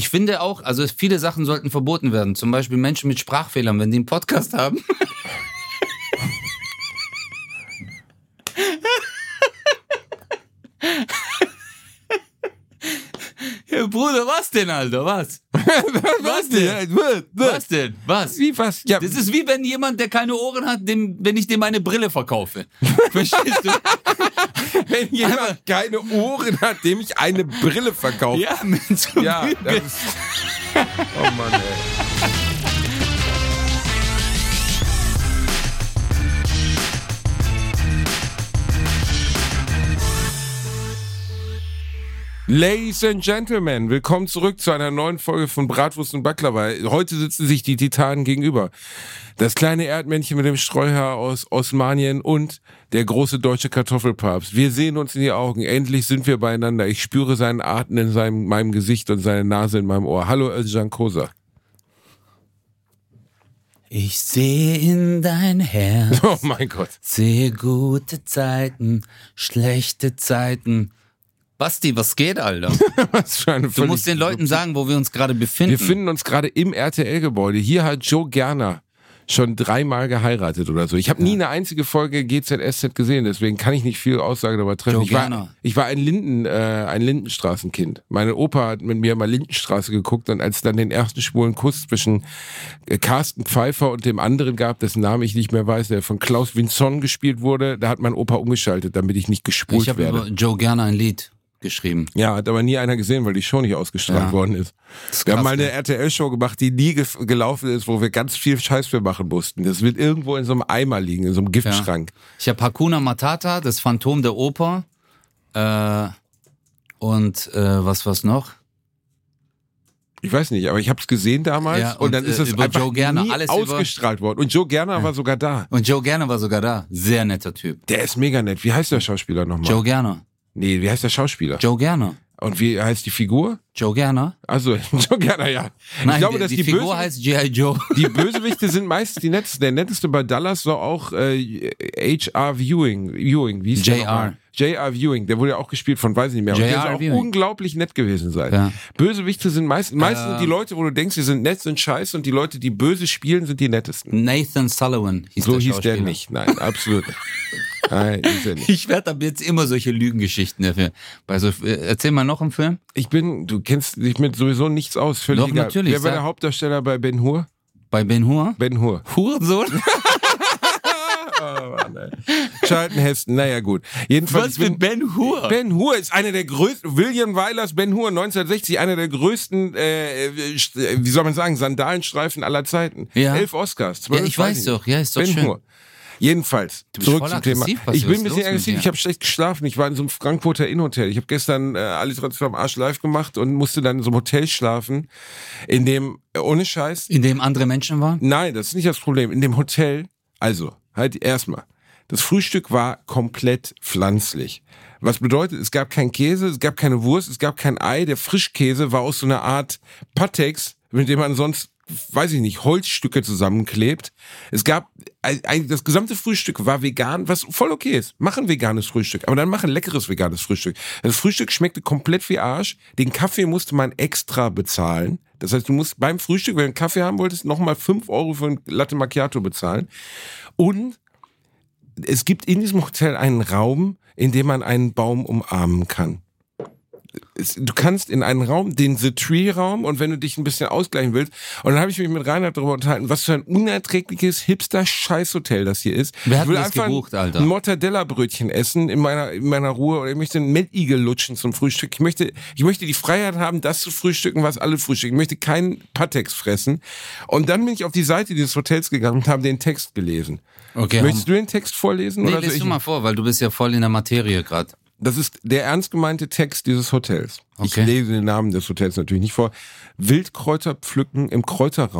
Ich finde auch, also viele Sachen sollten verboten werden. Zum Beispiel Menschen mit Sprachfehlern, wenn die einen Podcast haben. Ja, Bruder, was denn, Alter? Was? Was denn? Was denn? Was? Wie was? Ja. Das ist wie wenn jemand, der keine Ohren hat, wenn ich dem eine Brille verkaufe. Verstehst du? Wenn jemand keine Ohren hat, dem ich eine Brille verkaufe. Ja, mit so Ja, das ist... Oh Mann, ey. Ladies and Gentlemen, willkommen zurück zu einer neuen Folge von Bratwurst und Baklava. Heute sitzen sich die Titanen gegenüber. Das kleine Erdmännchen mit dem Streuhaar aus Osmanien und der große deutsche Kartoffelpapst. Wir sehen uns in die Augen. Endlich sind wir beieinander. Ich spüre seinen Atem in meinem Gesicht und seine Nase in meinem Ohr. Hallo, Özcan Kosa. Ich sehe in dein Herz. Oh mein Gott. Sehe gute Zeiten, schlechte Zeiten. Basti, was geht, Alter? Was für eine Du musst den Leuten sagen, wo wir uns gerade befinden. Wir befinden uns gerade im RTL-Gebäude. Hier hat Joe Gerner schon 3-mal geheiratet oder so. Ich habe nie eine einzige Folge GZSZ gesehen, deswegen kann ich nicht viel Aussage darüber treffen. Ich war ein Lindenstraßenkind. Meine Opa hat mit mir mal Lindenstraße geguckt und als es dann den ersten schwulen Kuss zwischen Carsten Pfeiffer und dem anderen gab, dessen Namen ich nicht mehr weiß, der von Klaus Vinson gespielt wurde, da hat mein Opa umgeschaltet, damit ich nicht gespult werde. Ich habe über Joe Gerner ein Lied geschrieben. Ja, hat aber nie einer gesehen, weil die Show nicht ausgestrahlt worden ist. Wir haben mal eine RTL-Show gemacht, die nie gelaufen ist, wo wir ganz viel Scheiß für machen mussten. Das wird irgendwo in so einem Eimer liegen, in so einem Giftschrank. Ja. Ich habe Hakuna Matata, das Phantom der Oper. Was noch? Ich weiß nicht, aber ich habe es gesehen damals ja, und dann ist es über einfach Joe Gerner, nie alles ausgestrahlt worden. Und Joe Gerner war sogar da. Und Joe Gerner war sogar da. Sehr netter Typ. Der ist mega nett. Wie heißt der Schauspieler nochmal? Joe Gerner. Nee, wie heißt der Schauspieler? Joe Gerner. Und wie heißt die Figur? Joe Gerner. Also, Joe Gerner, ja. Nein, ich glaube, dass die Figur heißt G.I. Joe. Die Bösewichte sind meistens die nettesten. Der netteste bei Dallas war auch H.R. Viewing. Wie hieß der nochmal? J.R. Viewing, der wurde ja auch gespielt von, weiß ich nicht mehr. Und der soll auch unglaublich nett gewesen sein. Ja. Bösewichte sind meistens die Leute, wo du denkst, die sind nett, sind scheiße und die Leute, die böse spielen, sind die nettesten. Nathan Sullivan hieß so der hieß der nicht, nein, absolut nicht. Nein, ist er nicht. Ich werde ab jetzt immer solche Lügengeschichten dafür. Erzähl mal noch einen Film. Du kennst dich mit sowieso nichts aus, völlig egal. Natürlich. Wer war der Hauptdarsteller bei Ben Hur? Bei Ben Hur? Ben Hur. Hurensohn? Oh Mann, ey. Charlton naja gut. Jedenfalls was für Ben Hur? Ben Hur ist einer der größten, William Wylers Ben Hur 1960, einer der größten, wie soll man sagen, Sandalenstreifen aller Zeiten. Ja. 11 Oscars, 12. Ja, ich weiß doch, ja, ist doch Ben schön. Hur. Jedenfalls, zurück zum Thema. Ich bin ein bisschen aggressiv, ich habe schlecht geschlafen. Ich war in so einem Frankfurter Innenhotel. Ich habe gestern Alliteration am Arsch live gemacht und musste dann in so einem Hotel schlafen, in dem, ohne Scheiß. In dem andere Menschen waren? Nein, das ist nicht das Problem. In dem Hotel, also, halt erstmal. Das Frühstück war komplett pflanzlich. Was bedeutet, es gab kein Käse, es gab keine Wurst, es gab kein Ei. Der Frischkäse war aus so einer Art Patex, mit dem man sonst, weiß ich nicht, Holzstücke zusammenklebt. Es gab, das gesamte Frühstück war vegan, was voll okay ist. Mach ein veganes Frühstück, aber dann mach ein leckeres veganes Frühstück. Das Frühstück schmeckte komplett wie Arsch. Den Kaffee musste man extra bezahlen. Das heißt, du musst beim Frühstück, wenn du einen Kaffee haben wolltest, nochmal 5 € für ein Latte Macchiato bezahlen. Und es gibt in diesem Hotel einen Raum, in dem man einen Baum umarmen kann. Du kannst in einen Raum, den The Tree-Raum, und wenn du dich ein bisschen ausgleichen willst, und dann habe ich mich mit Reinhard darüber unterhalten, was für ein unerträgliches Hipster-Scheißhotel das hier ist. Wer hat ich will das einfach gebucht, Alter? ein Mortadella-Brötchen essen in meiner Ruhe, oder ich möchte einen Mettigel lutschen zum Frühstück. Ich möchte die Freiheit haben, das zu frühstücken, was alle frühstücken. Ich möchte keinen Patex fressen. Und dann bin ich auf die Seite dieses Hotels gegangen und habe den Text gelesen. Okay. Möchtest du den Text vorlesen? Nee, oder lies du mal vor, weil du bist ja voll in der Materie gerade. Das ist der ernst gemeinte Text dieses Hotels. Okay. Ich lese den Namen des Hotels natürlich nicht vor. Wildkräuter pflücken im Kräuterraum.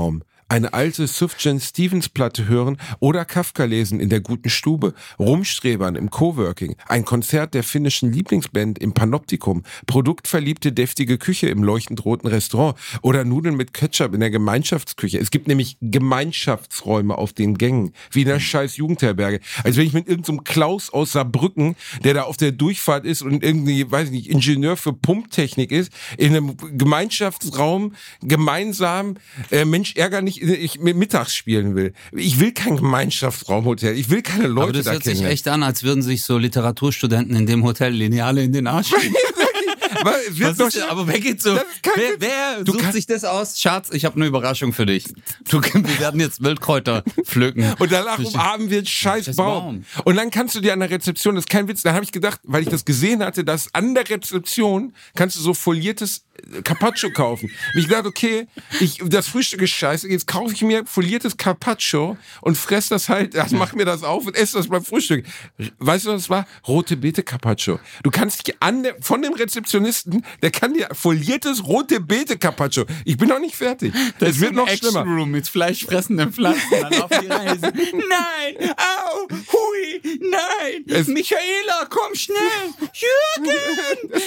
eine alte Sufjan Stevens Platte hören oder Kafka lesen in der guten Stube, rumstrebern im Coworking, ein Konzert der finnischen Lieblingsband im Panoptikum, produktverliebte deftige Küche im leuchtend roten Restaurant oder Nudeln mit Ketchup in der Gemeinschaftsküche. Es gibt nämlich Gemeinschaftsräume auf den Gängen, wie in der scheiß Jugendherberge. Als wenn ich mit irgendeinem Klaus aus Saarbrücken, der da auf der Durchfahrt ist und irgendwie, weiß ich nicht, Ingenieur für Pumptechnik ist, in einem Gemeinschaftsraum gemeinsam Mensch ärger nicht, ich mittags spielen will. Ich will kein Gemeinschaftsraumhotel. Ich will keine Leute da kennen. Aber das hört sich echt an, als würden sich so Literaturstudenten in dem Hotel Lineale in den Arsch schieben. Aber wer geht so? Wer sucht sich das aus? Schatz, ich habe eine Überraschung für dich. Wir werden jetzt Wildkräuter pflücken. Und danach umarmen wir einen scheiß Baum. Und dann kannst du dir an der Rezeption, das ist kein Witz, da habe ich gedacht, weil ich das gesehen hatte, dass an der Rezeption kannst du so foliertes Carpaccio kaufen. Und ich dachte, okay, das Frühstück ist scheiße, jetzt kaufe ich mir foliertes Carpaccio und fress das halt, mach mir das auf und esse das beim Frühstück. Weißt du, was das war? Rote Beete Carpaccio. Du kannst dich von dem Rezeptionisten, der kann dir foliertes rote Beete Carpaccio. Ich bin noch nicht fertig. Das wird noch schlimmer. Action Room mit fleischfressenden Pflanzen dann auf die Reise. Nein, au, hui, nein, Michaela, komm schnell. Jürgen,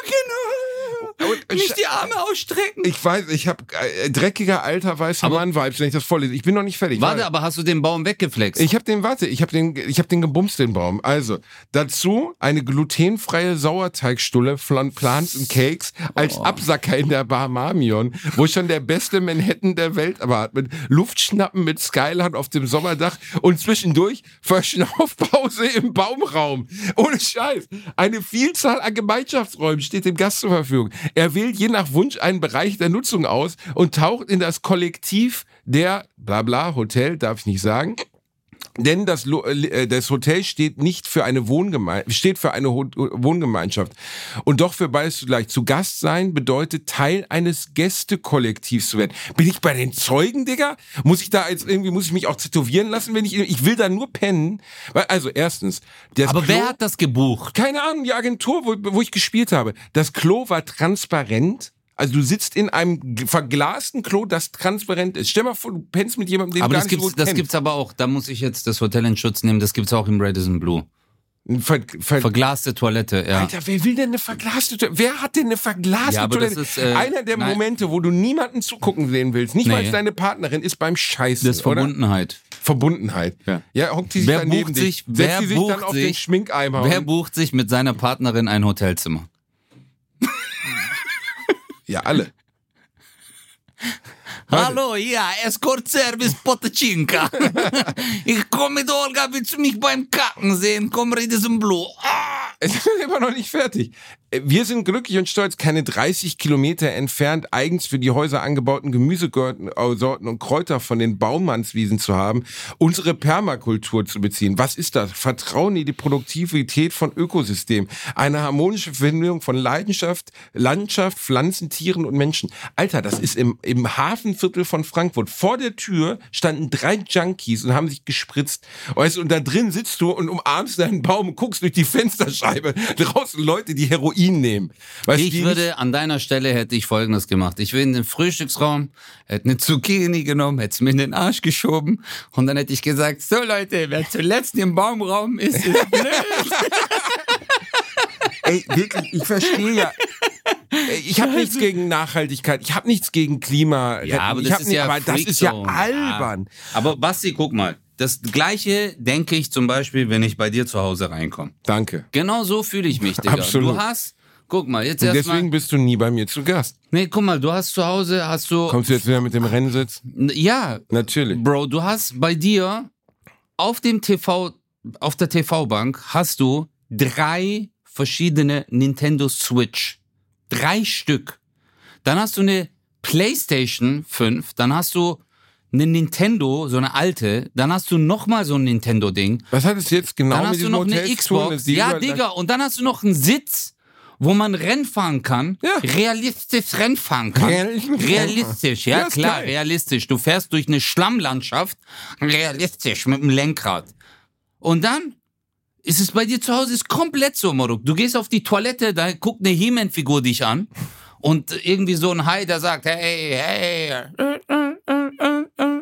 nicht die Arme ausstrecken. Ich weiß, ich habe dreckiger alter weißer Mann-Vibes, wenn ich das vorlese. Ich bin noch nicht fertig. Warte, aber hast du den Baum weggeflext? Ich habe den gebumst, den Baum. Also, dazu eine glutenfreie Sauerteigstulle von Plants and Cakes als Absacker in der Bar Marmion, wo schon der beste Manhattan der Welt erwartet. Luftschnappen mit Skyline auf dem Sommerdach und zwischendurch Verschnaufpause im Baumraum. Ohne Scheiß. Eine Vielzahl an Gemeinschaftsräumen steht dem Gast zur Verfügung. Er wählt je nach Wunsch einen Bereich der Nutzung aus und taucht in das Kollektiv der Blabla Hotel, darf ich nicht sagen. Denn das Hotel steht nicht für eine Wohngemeinschaft. Und doch für beides zugleich. Zu Gast sein bedeutet, Teil eines Gästekollektivs zu werden. Bin ich bei den Zeugen, Digga? Muss ich mich auch tätowieren lassen, wenn ich will da nur pennen? Also, erstens. Aber wer hat das gebucht? Keine Ahnung, die Agentur, wo ich gespielt habe. Das Klo war transparent. Also du sitzt in einem verglasten Klo, das transparent ist. Stell mal vor, du pennst mit jemandem, den du gar nicht so gut kennst. Das gibt's aber auch, da muss ich jetzt das Hotel in Schutz nehmen, das gibt's auch im Radisson Blu. Verglaste Toilette, ja. Alter, wer will denn eine verglaste Toilette? Wer hat denn eine verglaste Toilette? Das ist, einer der Momente, wo du niemanden zugucken sehen willst, nicht weil es deine Partnerin ist, beim Scheißen. Das ist Verbundenheit. Oder? Verbundenheit. Ja, hockt die sich dann neben dich, setzt die sich dann auf den Schminkeimer. Wer bucht sich mit seiner Partnerin ein Hotelzimmer? Ja, alle. Hallo, ja, Escort-Service Potacinka. Ich komme mit Olga, willst du mich beim Kacken sehen? Komm, Radisson Blu. Es ist immer noch nicht fertig. Wir sind glücklich und stolz, keine 30 Kilometer entfernt eigens für die Häuser angebauten Gemüsesorten und Kräuter von den Baumannswiesen zu haben, unsere Permakultur zu beziehen. Was ist das? Vertrauen in die Produktivität von Ökosystemen. Eine harmonische Verbindung von Leidenschaft, Landschaft, Pflanzen, Tieren und Menschen. Alter, das ist im Hafenviertel von Frankfurt. Vor der Tür standen 3 Junkies und haben sich gespritzt. Weißt du, und da drin sitzt du und umarmst deinen Baum und guckst durch die Fensterscheibe. Draußen Leute, die Heroin nehmen. An deiner Stelle hätte ich Folgendes gemacht. Ich wäre in den Frühstücksraum, hätte eine Zucchini genommen, hätte es mir in den Arsch geschoben und dann hätte ich gesagt, so Leute, wer zuletzt im Baumraum ist blöd. Ey, wirklich, ich verstehe ja. Ich habe nichts gegen Nachhaltigkeit, ich habe nichts gegen Klima. Ja, aber das ist ja albern. Ja. Aber Basti, guck mal. Das Gleiche denke ich zum Beispiel, wenn ich bei dir zu Hause reinkomme. Danke. Genau so fühle ich mich, Digga. Absolut. Guck mal, jetzt und erstmal. Deswegen bist du nie bei mir zu Gast. Nee, guck mal, du hast zu Hause, Kommst du jetzt wieder mit dem Rennsitz? Ja. Natürlich. Bro, du hast bei dir auf der TV-Bank hast du 3 verschiedene Nintendo Switch. 3 Stück. Dann hast du eine PlayStation 5, dann hast du eine Nintendo, so eine alte, dann hast du nochmal so ein Nintendo-Ding. Was hat es jetzt genau mit diesem Hotel? Dann hast du noch eine Xbox. Ja, Digga, und dann hast du noch einen Sitz, wo man Rennen fahren kann. Ja. Realistisch Rennen fahren kann. Realistisch, ja klar, realistisch. Du fährst durch eine Schlammlandschaft, realistisch, mit dem Lenkrad. Und dann ist es bei dir zu Hause ist komplett so, Moruk. Du gehst auf die Toilette, da guckt eine He-Man-Figur dich an und irgendwie so ein Hai, der sagt, hey,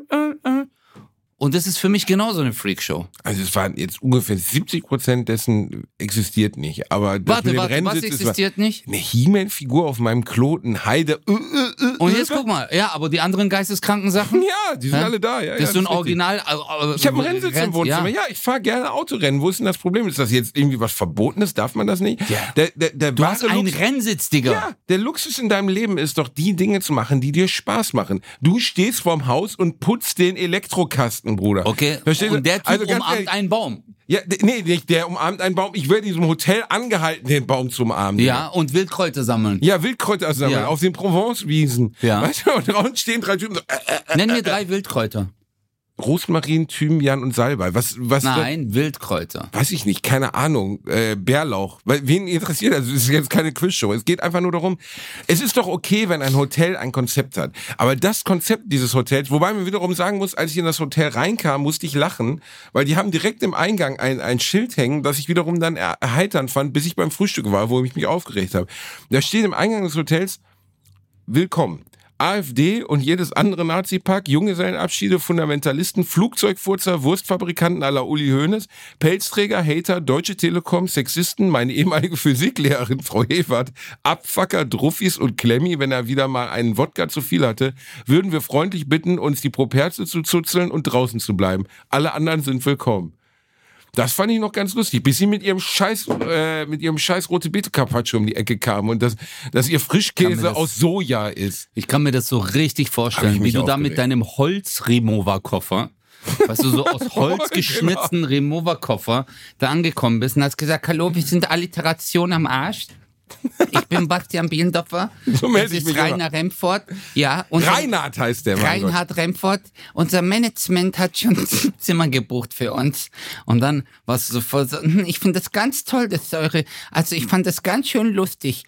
Und das ist für mich genauso eine Freakshow. Also es waren jetzt ungefähr 70% dessen existiert nicht. Aber das warte, was existiert nicht? Eine He-Man-Figur auf meinem Kloten, Heide. Und jetzt guck mal, ja, aber die anderen geisteskranken Sachen? Ja, die sind alle da. Ja, das ist so ein Original. Ich habe einen Rennsitz im Wohnzimmer. Ja, ich fahre gerne Autorennen. Wo ist denn das Problem? Ist das jetzt irgendwie was Verbotenes? Darf man das nicht? Ja. Du hast einen Rennsitz, Digga. Ja, der Luxus in deinem Leben ist doch, die Dinge zu machen, die dir Spaß machen. Du stehst vorm Haus und putzt den Elektrokasten, Bruder. Okay, verstehst du? Und der Typ umarmt einen Baum. Ja, nee, nicht der umarmt einen Baum. Ich werde in diesem Hotel angehalten, den Baum zu umarmen. Ja, und Wildkräuter sammeln. Ja, Wildkräuter sammeln, auf den Provence-Wiesen. Ja. Weißt du, und draußen stehen 3 Typen so, Nenn mir 3 Wildkräuter. Rosmarin, Thymian und Salbei. Was Nein, Wildkräuter. Weiß ich nicht, keine Ahnung. Bärlauch. Wen interessiert das? Es ist jetzt keine Quizshow. Es geht einfach nur darum, es ist doch okay, wenn ein Hotel ein Konzept hat. Aber das Konzept dieses Hotels, wobei man wiederum sagen muss, als ich in das Hotel reinkam, musste ich lachen, weil die haben direkt im Eingang ein Schild hängen, das ich wiederum dann erheiternd fand, bis ich beim Frühstück war, wo ich mich aufgeregt habe. Da steht im Eingang des Hotels, willkommen. AfD und jedes andere Nazi-Pack, Junggesellenabschiede, Fundamentalisten, Flugzeugfurzer, Wurstfabrikanten à la Uli Hoeneß, Pelzträger, Hater, Deutsche Telekom, Sexisten, meine ehemalige Physiklehrerin Frau Ewert, Abfucker, Druffis und Klemmi, wenn er wieder mal einen Wodka zu viel hatte, würden wir freundlich bitten, uns die Properze zu zuzeln und draußen zu bleiben. Alle anderen sind willkommen. Das fand ich noch ganz lustig, bis sie mit ihrem scheiß rote Beete Carpaccio um die Ecke kamen und dass ihr Frischkäse aus Soja ist. Ich kann mir das so richtig vorstellen, wie du da mit deinem Holz-Remover-Koffer, weißt du, so aus Holz geschnitzten Remover-Koffer da angekommen bist und hast gesagt, hallo, wir sind Alliteration am Arsch. Ich bin Bastian Bielendorfer. So melde ich mich Rainer Remford. Ja, Reinhard heißt der Mann. Reinhard Remford. Unser Management hat schon Zimmer gebucht für uns. Und dann warst du sofort so, ich finde das ganz toll, ich fand das ganz schön lustig,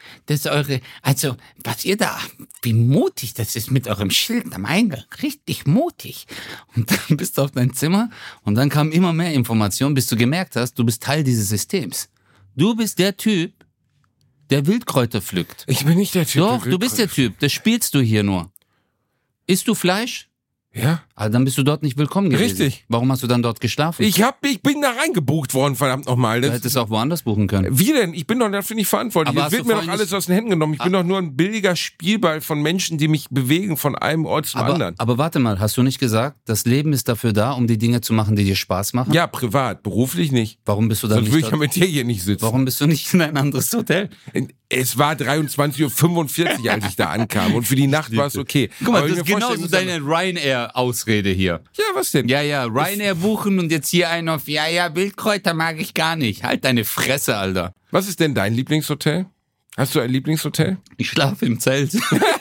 was ihr da, wie mutig das ist mit eurem Schild am Eingang. Richtig mutig. Und dann bist du auf dein Zimmer und dann kam immer mehr Informationen, bis du gemerkt hast, du bist Teil dieses Systems. Du bist der Typ, der Wildkräuter pflückt. Ich bin nicht der Typ. Doch, du bist der Typ. Das spielst du hier nur. Isst du Fleisch? Ja. Also dann bist du dort nicht willkommen gewesen. Richtig. Warum hast du dann dort geschlafen? Ich bin da reingebucht worden, verdammt nochmal. Du hättest auch woanders buchen können. Wie denn? Ich bin doch dafür nicht verantwortlich. Aber es wird mir doch alles aus den Händen genommen. Ich bin doch nur ein billiger Spielball von Menschen, die mich bewegen von einem Ort zum anderen. Aber warte mal, hast du nicht gesagt, das Leben ist dafür da, um die Dinge zu machen, die dir Spaß machen? Ja, privat, beruflich nicht. Warum bist du dann Sonst würde ich ja mit dir hier nicht sitzen. Warum bist du nicht in ein anderes Hotel? Es war 23:45 Uhr, als ich da ankam. Und für die Nacht war es okay. Guck mal, das ist genauso deine Ryanair-Ausrede hier. Ja, was denn? Ja, Ryanair buchen und jetzt hier einen auf, Wildkräuter mag ich gar nicht. Halt deine Fresse, Alter. Was ist denn dein Lieblingshotel? Hast du ein Lieblingshotel? Ich schlafe im Zelt.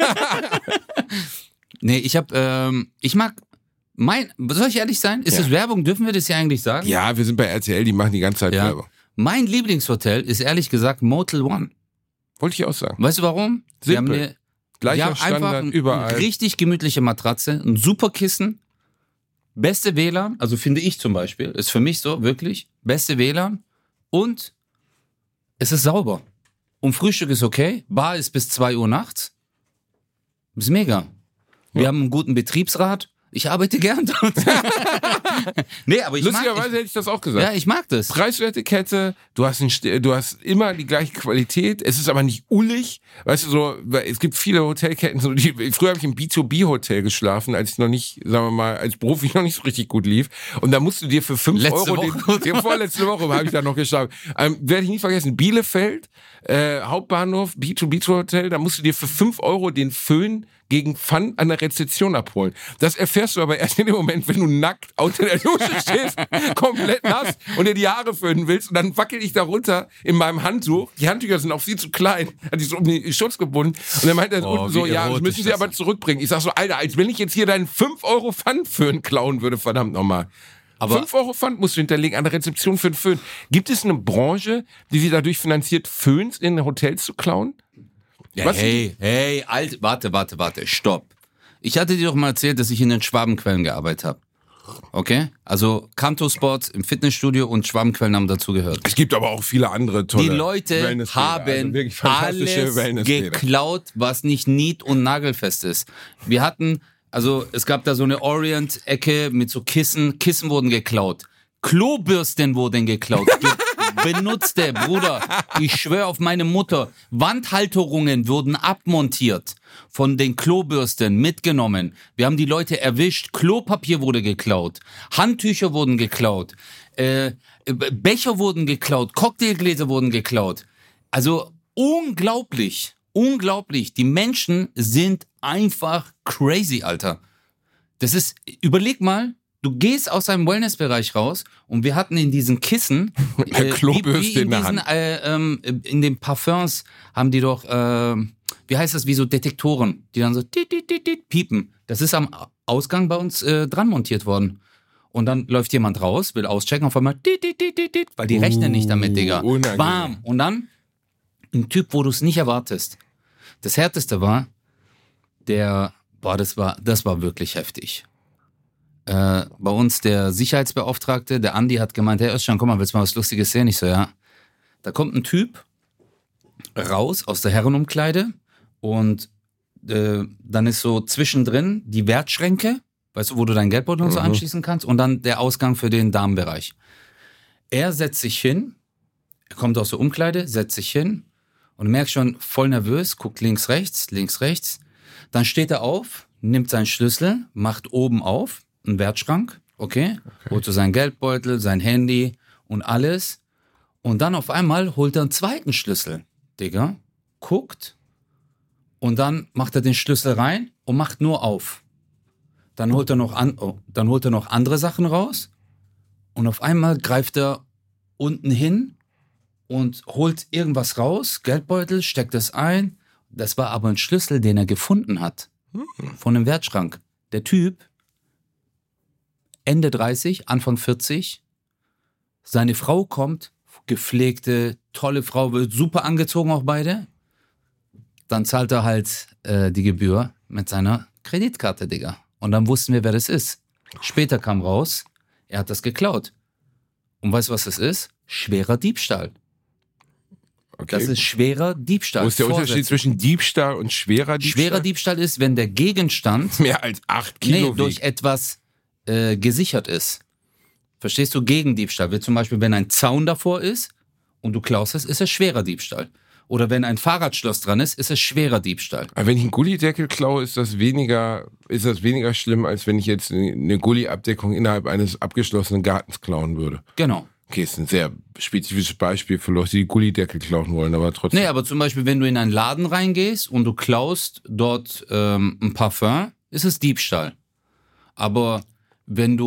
Nee, soll ich ehrlich sein? Ist das Werbung? Dürfen wir das ja eigentlich sagen? Ja, wir sind bei RTL, die machen die ganze Zeit Werbung. Mein Lieblingshotel ist ehrlich gesagt Motel One. Wollte ich auch sagen. Weißt du warum? Simpel. Gleicher Standard überall. Eine richtig gemütliche Matratze, ein super Kissen, beste WLAN, also finde ich zum Beispiel, ist für mich so, wirklich, beste WLAN und es ist sauber. Und Frühstück ist okay, Bar ist bis 2 Uhr nachts. Ist mega. Wir haben einen guten Betriebsrat. Ich arbeite gern dort. Nee, aber Lustigerweise hätte ich das auch gesagt. Ja, ich mag das. Preiswerte Kette, du hast immer die gleiche Qualität, es ist aber nicht ullig. Weißt du, so, es gibt viele Hotelketten, früher habe ich im B2B-Hotel geschlafen, als ich noch nicht, sagen wir mal, als Profi noch nicht so richtig gut lief. Und da musst du dir für 5 Euro, vorletzte Woche habe ich da noch geschlafen, werde ich nie vergessen, Bielefeld, Hauptbahnhof, B2B-Hotel, da musst du dir für 5 Euro den Föhn gegen Pfand an der Rezeption abholen. Das erfährst du aber erst in dem Moment, wenn du nackt unter der Dusche stehst, komplett nass und dir die Haare föhnen willst und dann wackel ich da runter in meinem Handtuch. Die Handtücher sind auch viel zu klein. Hatte ich so um den Schutz gebunden. Und dann meinte er unten so, ja, das müssen sie aber zurückbringen. Ich sag so, Alter, als wenn ich jetzt hier deinen 5 Euro Pfandföhn klauen würde, verdammt nochmal. Aber 5 Euro Pfand musst du hinterlegen an der Rezeption für den Föhn. Gibt es eine Branche, die sie dadurch finanziert, Föhns in Hotels zu klauen? Ja, hey, warte, stopp. Ich hatte dir doch mal erzählt, dass ich in den Schwabenquellen gearbeitet habe. Okay? Also Kanto Sports im Fitnessstudio und Schwabenquellen haben dazu gehört. Es gibt aber auch viele andere tolle Die Leute haben alles geklaut, was nicht nied- und nagelfest ist. Wir hatten Also es gab da so eine Orient-Ecke mit so Kissen. Kissen wurden geklaut. Klobürsten wurden geklaut. Benutzte, Bruder, ich schwöre auf meine Mutter, Wandhalterungen wurden abmontiert, von den Klobürsten mitgenommen. Wir haben die Leute erwischt, Klopapier wurde geklaut, Handtücher wurden geklaut, Becher wurden geklaut, Cocktailgläser wurden geklaut. Also unglaublich, unglaublich. Die Menschen sind einfach crazy, Alter. Das ist, überleg mal, du gehst aus einem Wellnessbereich raus und wir hatten in diesen Kissen, Klobürste in der Hand. In den Parfums haben die doch, wie heißt das, wie so Detektoren, die dann so piepen. Das ist am Ausgang bei uns dran montiert worden. Und dann läuft jemand raus, will auschecken, auf einmal, weil die rechnen nicht damit, Digga. Bam. Und dann ein Typ, wo du es nicht erwartest. Das Härteste war, das war wirklich heftig. Bei uns der Sicherheitsbeauftragte, der Andi, hat gemeint, hey Özcan, guck mal, willst du mal was Lustiges sehen? Ich so, ja. Da kommt ein Typ raus aus der Herrenumkleide und dann ist so zwischendrin die Wertschränke, weißt du, wo du deinen Geldbeutel und so anschließen kannst, und dann der Ausgang für den Damenbereich. Er setzt sich hin, er kommt aus der Umkleide, setzt sich hin und du merkst schon, voll nervös, guckt links, rechts, dann steht er auf, nimmt seinen Schlüssel, macht oben auf, einen Wertschrank, okay, holt so seinen Geldbeutel, sein Handy und alles. Und dann auf einmal holt er einen zweiten Schlüssel, Digga, guckt und dann macht er den Schlüssel rein und macht nur auf. Dann holt er noch andere Sachen raus und auf einmal greift er unten hin und holt irgendwas raus, Geldbeutel, steckt es ein. Das war aber ein Schlüssel, den er gefunden hat von einem Wertschrank. Der Typ Ende 30, Anfang 40. Seine Frau kommt, gepflegte, tolle Frau, wird super angezogen auch beide. Dann zahlt er halt die Gebühr mit seiner Kreditkarte, Digga. Und dann wussten wir, wer das ist. Später kam raus, er hat das geklaut. Und weißt du, was das ist? Schwerer Diebstahl. Okay. Das ist schwerer Diebstahl. Wo ist der Unterschied zwischen Diebstahl und schwerer Diebstahl? Schwerer Diebstahl ist, wenn der Gegenstand mehr als 8 Kilo durch etwas gesichert ist. Verstehst du? Gegendiebstahl. Wie zum Beispiel, wenn ein Zaun davor ist und du klaust es, ist es schwerer Diebstahl. Oder wenn ein Fahrradschloss dran ist es schwerer Diebstahl. Aber wenn ich einen Gullideckel klaue, ist das weniger schlimm, als wenn ich jetzt eine Gulliabdeckung innerhalb eines abgeschlossenen Gartens klauen würde. Genau. Okay, ist ein sehr spezifisches Beispiel für Leute, die Gullideckel klauen wollen, aber trotzdem. Nee, aber zum Beispiel, wenn du in einen Laden reingehst und du klaust dort ein Parfum, ist es Diebstahl. Aber wenn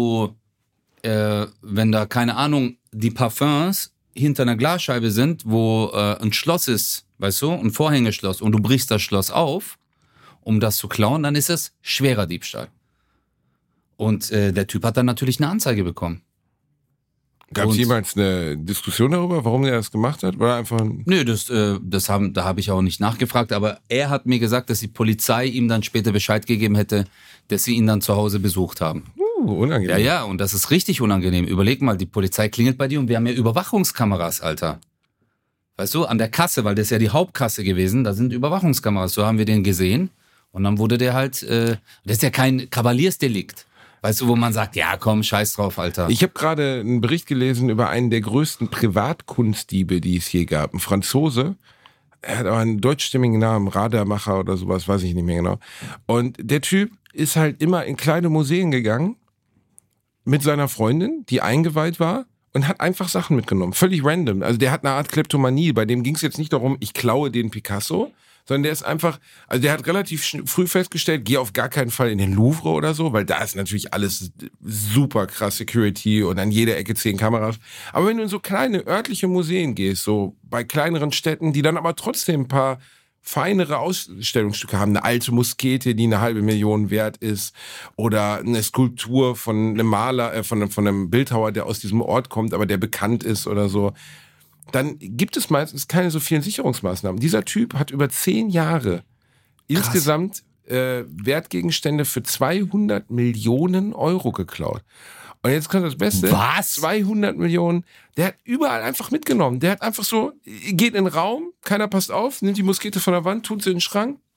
da, keine Ahnung, die Parfums hinter einer Glasscheibe sind, wo ein Schloss ist, weißt du, ein Vorhängeschloss, und du brichst das Schloss auf, um das zu klauen, dann ist es schwerer Diebstahl. Und der Typ hat dann natürlich eine Anzeige bekommen. Gab es jemals eine Diskussion darüber, warum er das gemacht hat? Oder einfach Nö, da habe ich auch nicht nachgefragt, aber er hat mir gesagt, dass die Polizei ihm dann später Bescheid gegeben hätte, dass sie ihn dann zu Hause besucht haben. Unangenehm. Ja, und das ist richtig unangenehm. Überleg mal, die Polizei klingelt bei dir und wir haben ja Überwachungskameras, Alter. Weißt du, an der Kasse, weil das ist ja die Hauptkasse gewesen, da sind Überwachungskameras, so haben wir den gesehen. Und dann wurde der halt, das ist ja kein Kavaliersdelikt. Weißt du, wo man sagt, ja komm, scheiß drauf, Alter. Ich habe gerade einen Bericht gelesen über einen der größten Privatkunstdiebe, die es je gab. Ein Franzose, er hat aber einen deutschstimmigen Namen, Radermacher oder sowas, weiß ich nicht mehr genau. Und der Typ ist halt immer in kleine Museen gegangen mit seiner Freundin, die eingeweiht war, und hat einfach Sachen mitgenommen. Völlig random. Also der hat eine Art Kleptomanie. Bei dem ging es jetzt nicht darum, ich klaue den Picasso, sondern der ist einfach, also der hat relativ früh festgestellt, geh auf gar keinen Fall in den Louvre oder so, weil da ist natürlich alles super krass Security und an jeder Ecke 10 Kameras. Aber wenn du in so kleine örtliche Museen gehst, so bei kleineren Städten, die dann aber trotzdem ein paar feinere Ausstellungsstücke haben, eine alte Muskete, die 500.000 wert ist, oder eine Skulptur von einem Maler, von einem Bildhauer, der aus diesem Ort kommt, aber der bekannt ist oder so, dann gibt es meistens keine so vielen Sicherungsmaßnahmen. Dieser Typ hat über 10 Jahre insgesamt Wertgegenstände für 200 Millionen Euro geklaut. Und jetzt kommt das Beste. Was? 200 Millionen. Der hat überall einfach mitgenommen. Der hat einfach so, geht in den Raum, keiner passt auf, nimmt die Muskete von der Wand, tut sie in den Schrank,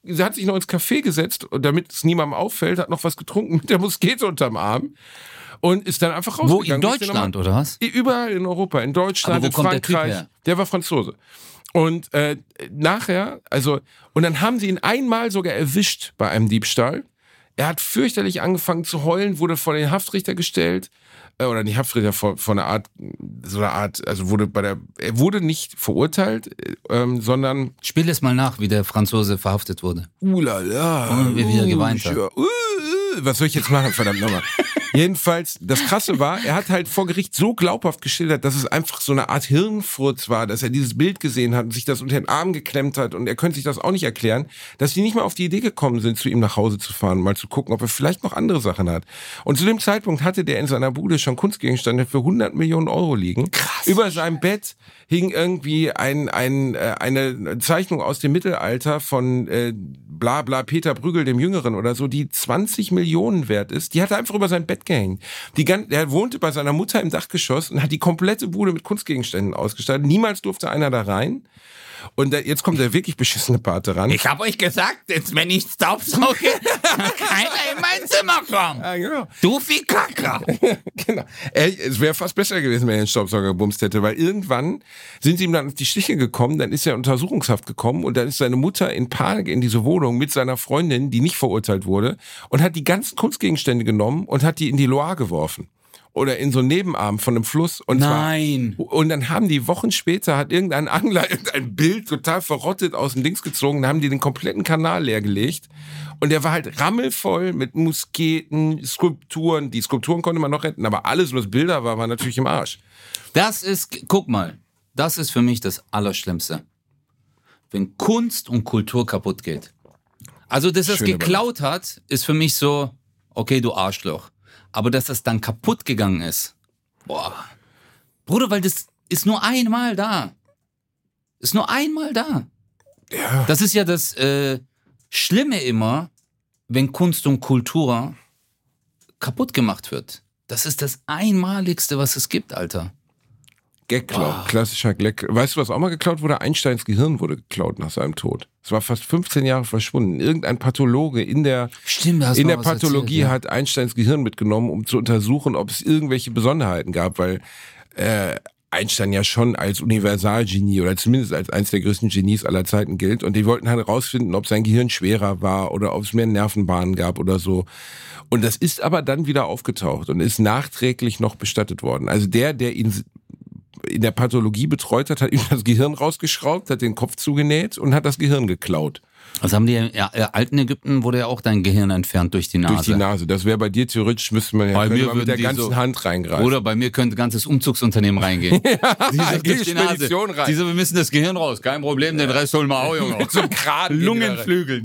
hat sich noch ins Café gesetzt, damit es niemandem auffällt, hat noch was getrunken mit der Muskete unterm Arm und ist dann einfach rausgegangen. Wo, in Deutschland oder was? Überall in Europa, in Deutschland, in Frankreich. Der war Franzose. Und nachher, und dann haben sie ihn einmal sogar erwischt bei einem Diebstahl. Er hat fürchterlich angefangen zu heulen, wurde vor den Haftrichter gestellt. Oder nicht Haftrichter, vor einer Art, er wurde nicht verurteilt, sondern... Spiel es mal nach, wie der Franzose verhaftet wurde. Ulala. Und wie er geweint hat. Was soll ich jetzt machen, verdammt nochmal? Jedenfalls, das Krasse war, er hat halt vor Gericht so glaubhaft geschildert, dass es einfach so eine Art Hirnfurz war, dass er dieses Bild gesehen hat und sich das unter den Arm geklemmt hat und er könnte sich das auch nicht erklären, dass die nicht mal auf die Idee gekommen sind, zu ihm nach Hause zu fahren, mal zu gucken, ob er vielleicht noch andere Sachen hat. Und zu dem Zeitpunkt hatte der in seiner Bude schon Kunstgegenstände für 100 Millionen Euro liegen. Krass. Über seinem Bett hing irgendwie eine Zeichnung aus dem Mittelalter von Blabla Peter Brügel, dem Jüngeren oder so, die 20 Millionen wert ist. Die hat er einfach über sein Bett gehängt. Er wohnte bei seiner Mutter im Dachgeschoss und hat die komplette Bude mit Kunstgegenständen ausgestattet. Niemals durfte einer da rein. Und jetzt kommt der wirklich beschissene Part daran. Ich habe euch gesagt, jetzt, wenn ich staubsauge, kann keiner in mein Zimmer kommen. Ja, genau. Du Kacker. Genau. Es wäre fast besser gewesen, wenn er den Staubsauger gebumst hätte, weil irgendwann sind sie ihm dann auf die Stiche gekommen, dann ist er in Untersuchungshaft gekommen und dann ist seine Mutter in Panik in diese Wohnung mit seiner Freundin, die nicht verurteilt wurde, und hat die ganzen Kunstgegenstände genommen und hat die in die Loire geworfen. Oder in so einen Nebenarm von einem Fluss. Und Nein. Und dann haben die Wochen später, hat irgendein Angler irgendein Bild total verrottet aus dem Dings gezogen, dann haben die den kompletten Kanal leergelegt. Und der war halt rammelvoll mit Musketen, Skulpturen. Die Skulpturen konnte man noch retten, aber alles, was Bilder war natürlich im Arsch. Guck mal, das ist für mich das Allerschlimmste. Wenn Kunst und Kultur kaputt geht. Also, dass er es geklaut hat, ist für mich so, okay, du Arschloch. Aber dass das dann kaputt gegangen ist. Boah. Bruder, weil das ist nur einmal da. Ist nur einmal da. Ja. Das ist ja das Schlimme immer, wenn Kunst und Kultur kaputt gemacht wird. Das ist das Einmaligste, was es gibt, Alter. Gag-Klau, klassischer Gag. Weißt du, was auch mal geklaut wurde? Einsteins Gehirn wurde geklaut nach seinem Tod. Es war fast 15 Jahre verschwunden. Irgendein Pathologe in der Pathologie erzählt, hat Einsteins Gehirn mitgenommen, um zu untersuchen, ob es irgendwelche Besonderheiten gab, weil Einstein ja schon als Universalgenie oder zumindest als eines der größten Genies aller Zeiten gilt. Und die wollten halt rausfinden, ob sein Gehirn schwerer war oder ob es mehr Nervenbahnen gab oder so. Und das ist aber dann wieder aufgetaucht und ist nachträglich noch bestattet worden. Also der ihn in der Pathologie betreut hat ihm das Gehirn rausgeschraubt, hat den Kopf zugenäht und hat das Gehirn geklaut. Also haben die im alten Ägypten wurde ja auch dein Gehirn entfernt durch die Nase. Durch die Nase. Das wäre bei dir theoretisch, müsste man ja mit der ganzen Hand reingreifen. Oder bei mir könnte ein ganzes Umzugsunternehmen reingehen. Durch die Nase. Rein. Wir müssen das Gehirn raus. Kein Problem, den Rest holen wir auch, Junge. Mit so einem Kran. Lungenflügel.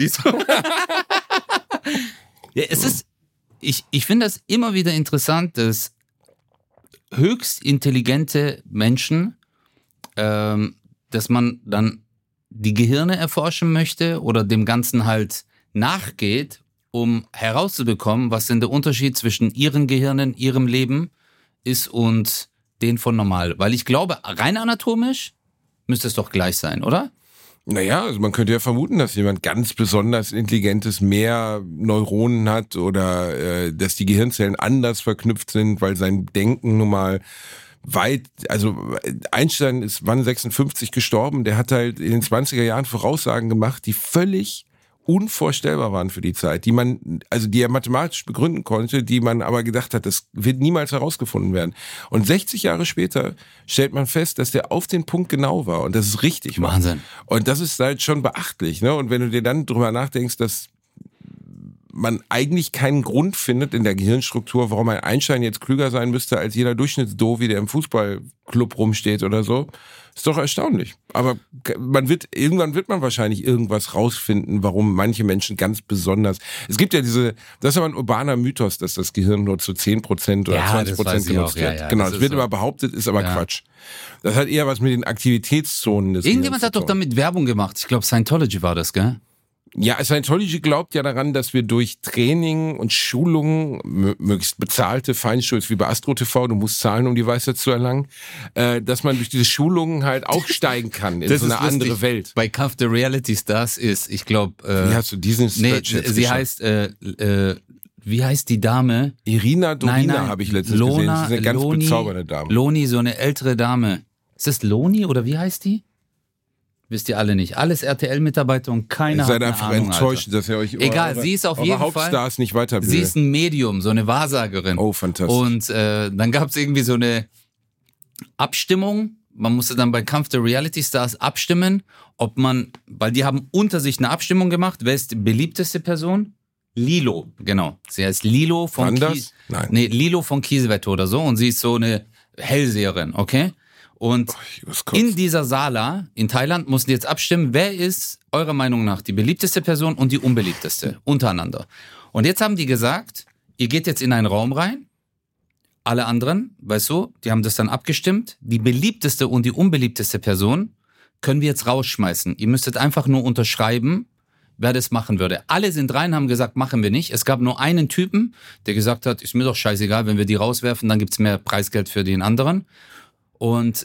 Ja, ich finde das immer wieder interessant, dass höchst intelligente Menschen, dass man dann die Gehirne erforschen möchte oder dem Ganzen halt nachgeht, um herauszubekommen, was denn der Unterschied zwischen ihren Gehirnen, ihrem Leben ist und den von normal. Weil ich glaube, rein anatomisch müsste es doch gleich sein, oder? Naja, also man könnte ja vermuten, dass jemand ganz besonders Intelligentes mehr Neuronen hat oder dass die Gehirnzellen anders verknüpft sind, weil sein Denken nun mal also Einstein ist wann 56 gestorben, der hat halt in den 20er Jahren Voraussagen gemacht, die völlig unvorstellbar waren für die Zeit, die er mathematisch begründen konnte, die man aber gedacht hat, das wird niemals herausgefunden werden. Und 60 Jahre später stellt man fest, dass der auf den Punkt genau war und das ist richtig. Wahnsinn. Und das ist halt schon beachtlich, ne? Und wenn du dir dann drüber nachdenkst, dass man eigentlich keinen Grund findet in der Gehirnstruktur, warum ein Einstein jetzt klüger sein müsste als jeder Durchschnittsdovi, der im Fußballclub rumsteht oder so, ist doch erstaunlich. Aber irgendwann wird man wahrscheinlich irgendwas rausfinden, warum manche Menschen ganz besonders. Es gibt ja das ist aber ein urbaner Mythos, dass das Gehirn nur zu 10% oder 20% genutzt wird. Ja, genau, das wird immer behauptet, ist aber Quatsch. Das hat eher was mit den Aktivitätszonen des Irgendjemand hat doch damit Werbung gemacht. Ich glaube, Scientology war das, gell? Ja, Scientology glaubt ja daran, dass wir durch Training und Schulungen, möglichst bezahlte Feinschulz wie bei Astro TV, du musst zahlen, um die Weisheit zu erlangen, dass man durch diese Schulungen halt aufsteigen kann in so eine andere Welt. Bei Kampf der Reality Stars ist, ich glaube... wie hast du diesen Stretch jetzt sie heißt... wie heißt die Dame? Irina Dorina habe ich letztens gesehen. Das ist eine ganz bezaubernde Dame. Loni, so eine ältere Dame. Ist das Loni oder wie heißt die? Wisst ihr alle nicht. Alles RTL-Mitarbeiter und keiner hat eine Ahnung. Ihr seid einfach enttäuscht, dass ihr euch egal, sie ist auf jeden Hauptstars nicht weiterbildet. Sie ist ein Medium, so eine Wahrsagerin. Oh, fantastisch. Und dann gab es irgendwie so eine Abstimmung. Man musste dann bei Kampf der Reality Stars abstimmen, ob man, weil die haben unter sich eine Abstimmung gemacht, wer ist die beliebteste Person? Lilo, genau. Sie heißt Lilo von Lilo von Kiesewetter oder so und sie ist so eine Hellseherin, okay? Und in dieser Sala in Thailand mussten die jetzt abstimmen, wer ist eurer Meinung nach die beliebteste Person und die unbeliebteste untereinander. Und jetzt haben die gesagt, ihr geht jetzt in einen Raum rein, alle anderen, weißt du, die haben das dann abgestimmt, die beliebteste und die unbeliebteste Person können wir jetzt rausschmeißen. Ihr müsstet einfach nur unterschreiben, wer das machen würde. Alle sind rein, haben gesagt, machen wir nicht. Es gab nur einen Typen, der gesagt hat, ist mir doch scheißegal, wenn wir die rauswerfen, dann gibt's mehr Preisgeld für den anderen. Und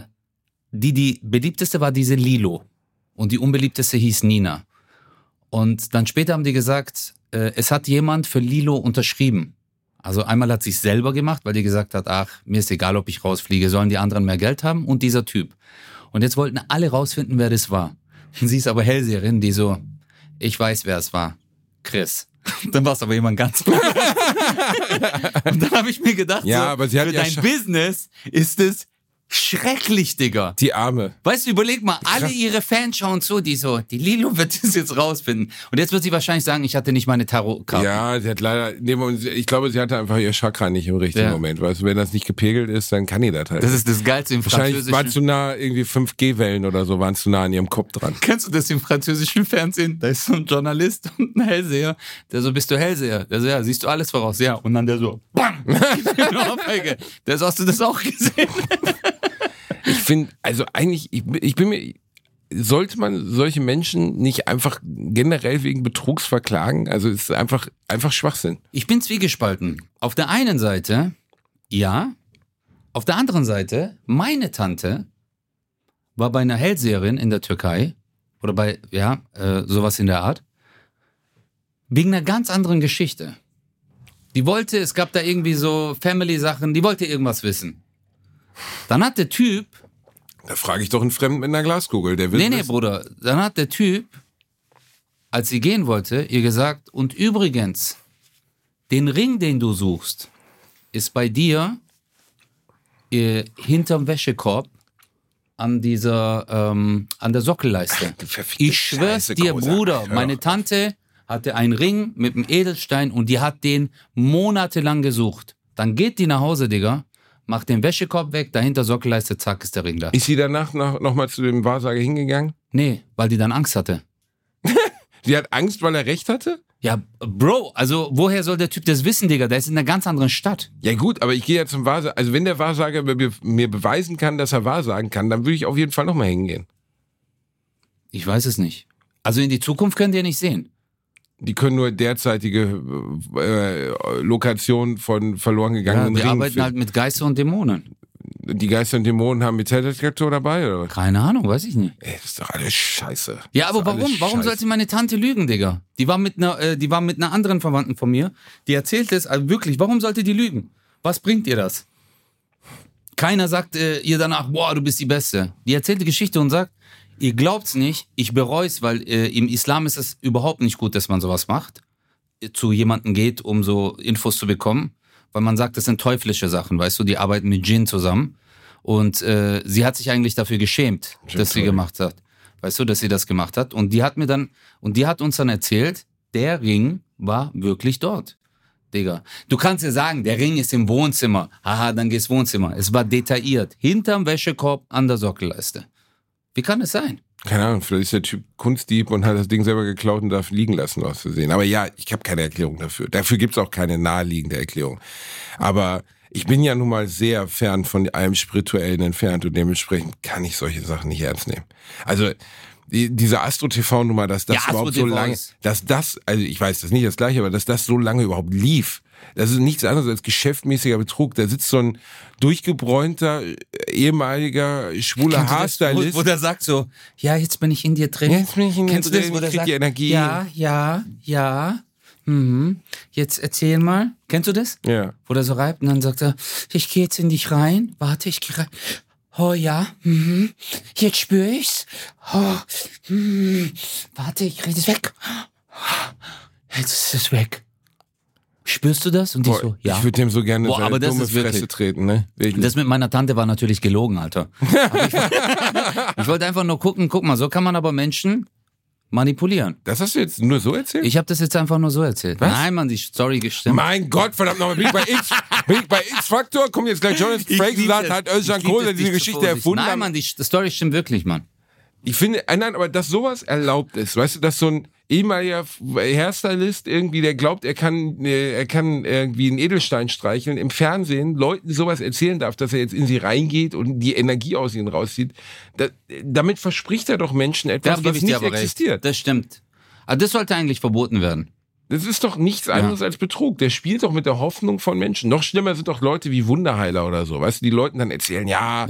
die beliebteste war diese Lilo und die unbeliebteste hieß Nina. Und dann später haben die gesagt, es hat jemand für Lilo unterschrieben. Also einmal hat sie es selber gemacht, weil die gesagt hat, ach, mir ist egal, ob ich rausfliege, sollen die anderen mehr Geld haben und dieser Typ. Und jetzt wollten alle rausfinden, wer das war. Und sie ist aber Hellseherin, die so, ich weiß, wer es war. Chris. Dann war es aber jemand ganz Und dann habe ich mir gedacht, ja, so, aber sie hat für dein Business ist es schrecklich, Digga. Die Arme. Weißt du, überleg mal, alle ihre Fans schauen zu, die Lilo wird das jetzt rausfinden. Und jetzt wird sie wahrscheinlich sagen, ich hatte nicht meine Tarotkarten. Ja, sie hat leider, ich glaube, sie hatte einfach ihr Chakra nicht im richtigen Moment. Weißt du, wenn das nicht gepegelt ist, dann kann die das halt. Das ist das Geilste im Französischen. Wahrscheinlich waren zu nah, irgendwie 5G-Wellen oder so, waren zu nah an ihrem Kopf dran. Kennst du das im französischen Fernsehen? Da ist so ein Journalist und ein Hellseher. Der so, bist du Hellseher? Der so, ja, siehst du alles voraus? Ja. Und dann der so, BAM! Der so, hast du das auch gesehen? Ich finde, also eigentlich, ich bin mir, sollte man solche Menschen nicht einfach generell wegen Betrugs verklagen? Also es ist einfach Schwachsinn. Ich bin zwiegespalten. Auf der einen Seite, ja. Auf der anderen Seite, meine Tante war bei einer Hellseherin in der Türkei oder bei, sowas in der Art, wegen einer ganz anderen Geschichte. Die wollte, es gab da irgendwie so Family-Sachen, die wollte irgendwas wissen. Dann hat der Typ... Da frage ich doch einen Fremden mit einer Glaskugel. Der will Nee, Bruder. Dann hat der Typ, als sie gehen wollte, ihr gesagt, und übrigens, den Ring, den du suchst, ist bei dir hinterm Wäschekorb an der Sockelleiste. Ich schwör's dir, Bruder, meine Tante hatte einen Ring mit einem Edelstein und die hat den monatelang gesucht. Dann geht die nach Hause, Digga. Macht den Wäschekorb weg, dahinter Sockelleiste, zack, ist der Ring da. Ist sie danach noch mal zu dem Wahrsager hingegangen? Nee, weil die dann Angst hatte. Die hat Angst, weil er recht hatte? Ja, Bro, also woher soll der Typ das wissen, Digga? Der ist in einer ganz anderen Stadt. Ja gut, aber ich gehe ja zum Wahrsager. Also wenn der Wahrsager mir beweisen kann, dass er wahrsagen kann, dann würde ich auf jeden Fall noch mal hingehen. Ich weiß es nicht. Also in die Zukunft könnt ihr nicht sehen. Die können nur derzeitige Lokationen von verloren gegangenen Ringen. Die arbeiten halt mit Geister und Dämonen. Die Geister und Dämonen haben Metalldetektor dabei, oder was? Keine Ahnung, weiß ich nicht. Ey, das ist doch alles scheiße. Ja, aber warum? Warum sollte meine Tante lügen, Digga? Die war mit einer anderen Verwandten von mir. Die erzählt es, also wirklich, warum sollte die lügen? Was bringt ihr das? Keiner sagt ihr danach, boah, du bist die Beste. Die erzählt die Geschichte und sagt, ihr glaubt's nicht, ich bereue weil im Islam ist es überhaupt nicht gut, dass man sowas macht. Zu jemandem geht, um so Infos zu bekommen. Weil man sagt, das sind teuflische Sachen, weißt du, die arbeiten mit Djinn zusammen. Und sie hat sich eigentlich dafür geschämt, dass sie gemacht hat. Weißt du, dass sie das gemacht hat. Und die hat uns dann erzählt, der Ring war wirklich dort. Digga. Du kannst ja sagen, der Ring ist im Wohnzimmer. Haha, dann gehst Wohnzimmer. Es war detailliert. Hinterm Wäschekorb an der Sockelleiste. Wie kann es sein? Keine Ahnung, vielleicht ist der Typ Kunstdieb und hat das Ding selber geklaut und darf liegen lassen, was zu sehen. Aber ja, ich habe keine Erklärung dafür. Dafür gibt's auch keine naheliegende Erklärung. Aber ich bin ja nun mal sehr fern von allem Spirituellen entfernt und dementsprechend kann ich solche Sachen nicht ernst nehmen. Also Diese Astro-TV-Nummer, dass das überhaupt so lange, also ich weiß, das ist nicht das Gleiche, aber dass das so lange überhaupt lief, das ist nichts anderes als geschäftmäßiger Betrug. Da sitzt so ein durchgebräunter, ehemaliger, schwuler Haarstylist. Wo der sagt so, ja, jetzt bin ich in dir drin. Jetzt bin ich in dir drin, das, wo der ich krieg sagt, die Energie. Ja. Jetzt erzähl mal. Kennst du das? Ja. Wo der so reibt und dann sagt er, ich gehe jetzt in dich rein. Warte, ich gehe rein. Oh ja, jetzt spüre ich's. Warte, ich krieg es weg. Jetzt ist es weg. Spürst du das? Und ich so, ja. Ich würde dem so gerne seine aber das dumme ist wirklich, Fresse treten, ne? Wirklich. Das mit meiner Tante war natürlich gelogen, Alter. Ich wollte einfach nur gucken, guck mal, so kann man aber Menschen manipulieren. Das hast du jetzt nur so erzählt? Ich habe das jetzt einfach nur so erzählt. Was? Nein, Mann, die Story gestimmt. Mein Gott, verdammt nochmal, bin ich bei X-Factor? Kommt jetzt gleich Jonathan Frakes und sagt, hat Özcan Kohl diese Geschichte erfunden? Nein, Mann, die Story stimmt wirklich, Mann. Ich finde, nein, aber dass sowas erlaubt ist, weißt du, dass so ein ehemaliger Hairstylist irgendwie, der glaubt, er kann irgendwie einen Edelstein streicheln, im Fernsehen Leuten sowas erzählen darf, dass er jetzt in sie reingeht und die Energie aus ihnen rauszieht, damit verspricht er doch Menschen etwas, was nicht existiert. Recht. Das stimmt. Aber das sollte eigentlich verboten werden. Das ist doch nichts anderes als Betrug. Der spielt doch mit der Hoffnung von Menschen. Noch schlimmer sind doch Leute wie Wunderheiler oder so. Weißt du, die Leuten dann erzählen,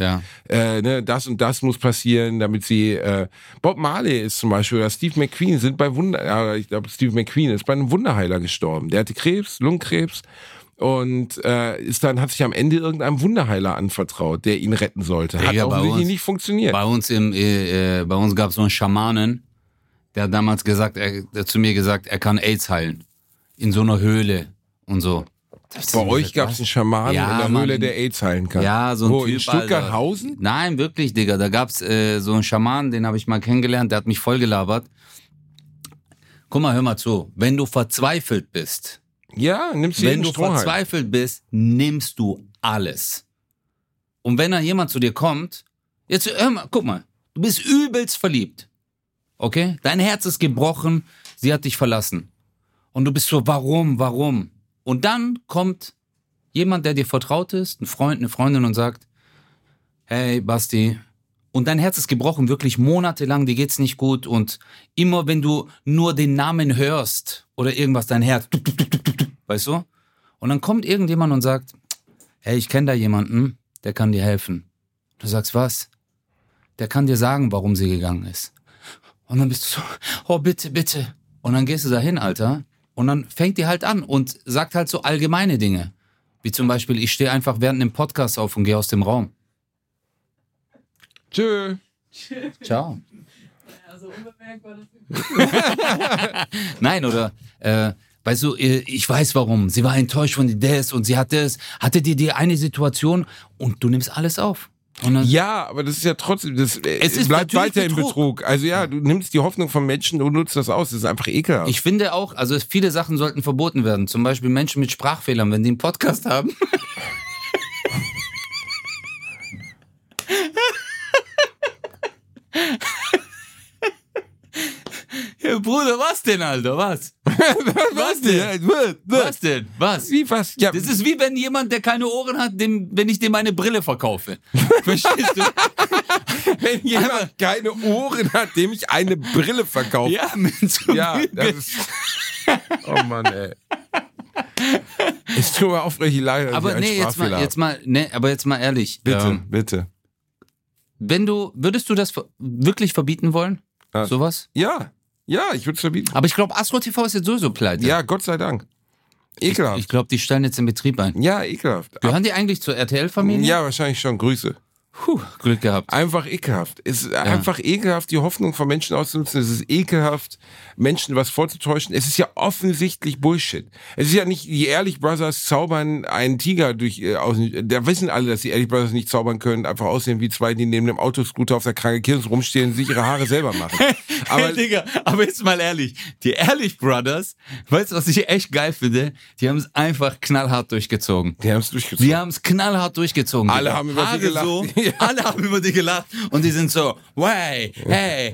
das und das muss passieren, damit sie, Bob Marley ist zum Beispiel, oder Steve McQueen sind ich glaube, Steve McQueen ist bei einem Wunderheiler gestorben. Der hatte Krebs, Lungenkrebs. Und hat sich am Ende irgendeinem Wunderheiler anvertraut, der ihn retten sollte. Hat offensichtlich nicht funktioniert. Bei uns gab es so einen Schamanen, der hat damals zu mir gesagt, er kann AIDS heilen. In so einer Höhle und so. Bei euch gab es einen Schamanen in der Höhle, der AIDS heilen kann. Ja, so ein Typ. In Stuttgarthausen? Alter. Nein, wirklich, Digga. Da gab's so einen Schamanen, den habe ich mal kennengelernt, der hat mich voll gelabert. Guck mal, hör mal zu. Wenn du verzweifelt bist. Ja, nimmst du Wenn du verzweifelt bist, nimmst du alles. Und wenn da jemand zu dir kommt, jetzt hör mal, guck mal, du bist übelst verliebt. Okay? Dein Herz ist gebrochen, sie hat dich verlassen. Und du bist so, warum? Und dann kommt jemand, der dir vertraut ist, ein Freund, eine Freundin und sagt, hey Basti, und dein Herz ist gebrochen, wirklich monatelang, dir geht's nicht gut und immer wenn du nur den Namen hörst oder irgendwas, dein Herz, weißt du? Und dann kommt irgendjemand und sagt, hey, ich kenne da jemanden, der kann dir helfen. Du sagst, was? Der kann dir sagen, warum sie gegangen ist. Und dann bist du so, oh bitte. Und dann gehst du da hin, Alter. Und dann fängt die halt an und sagt halt so allgemeine Dinge. Wie zum Beispiel, ich stehe einfach während dem Podcast auf und gehe aus dem Raum. Tschö. Ciao. Also unbemerkt war das. Nein, oder, weißt du, ich weiß warum. Sie war enttäuscht von das und sie hatte die eine Situation und du nimmst alles auf. Ja, aber das ist ja trotzdem, es bleibt weiterhin Betrug. Also ja, du nimmst die Hoffnung von Menschen und nutzt das aus. Das ist einfach ekelhaft. Ich finde auch, also viele Sachen sollten verboten werden. Zum Beispiel Menschen mit Sprachfehlern, wenn die einen Podcast haben. Ja, Bruder, was denn, Alter? Was? Was denn? Was denn? Was? Wie was? Ja. Das ist wie wenn jemand, der keine Ohren hat, wenn ich dem eine Brille verkaufe. Verstehst du? Wenn jemand keine Ohren hat, dem ich eine Brille verkaufe. Ja, Mensch. Ja, das ist... Oh Mann, ey. Ich tue mal aufrecht leid. Aber nee, jetzt mal ehrlich. Bitte. Würdest du das wirklich verbieten wollen? Sowas? Ja, ich würde es verbieten. Aber ich glaube, Astro TV ist jetzt sowieso pleite. Ja, Gott sei Dank. Ekelhaft. Ich glaube, die stellen jetzt in Betrieb ein. Ja, ekelhaft. Gehören die eigentlich zur RTL-Familie? Ja, wahrscheinlich schon. Grüße. Glück gehabt. Einfach ekelhaft. Es ist einfach ekelhaft, die Hoffnung von Menschen auszunutzen. Es ist ekelhaft, Menschen was vorzutäuschen. Es ist ja offensichtlich Bullshit. Es ist ja nicht, die Ehrlich Brothers zaubern einen Tiger da wissen alle, dass die Ehrlich Brothers nicht zaubern können, einfach aussehen wie zwei, die neben dem Autoscooter auf der kranken Kirche rumstehen und sich ihre Haare selber machen. Aber Digga, aber jetzt mal ehrlich, die Ehrlich Brothers, weißt du, was ich echt geil finde? Die haben es einfach knallhart durchgezogen. Die haben es knallhart durchgezogen. Alle haben über sie gelacht. So, alle haben über die gelacht und die sind so, hey,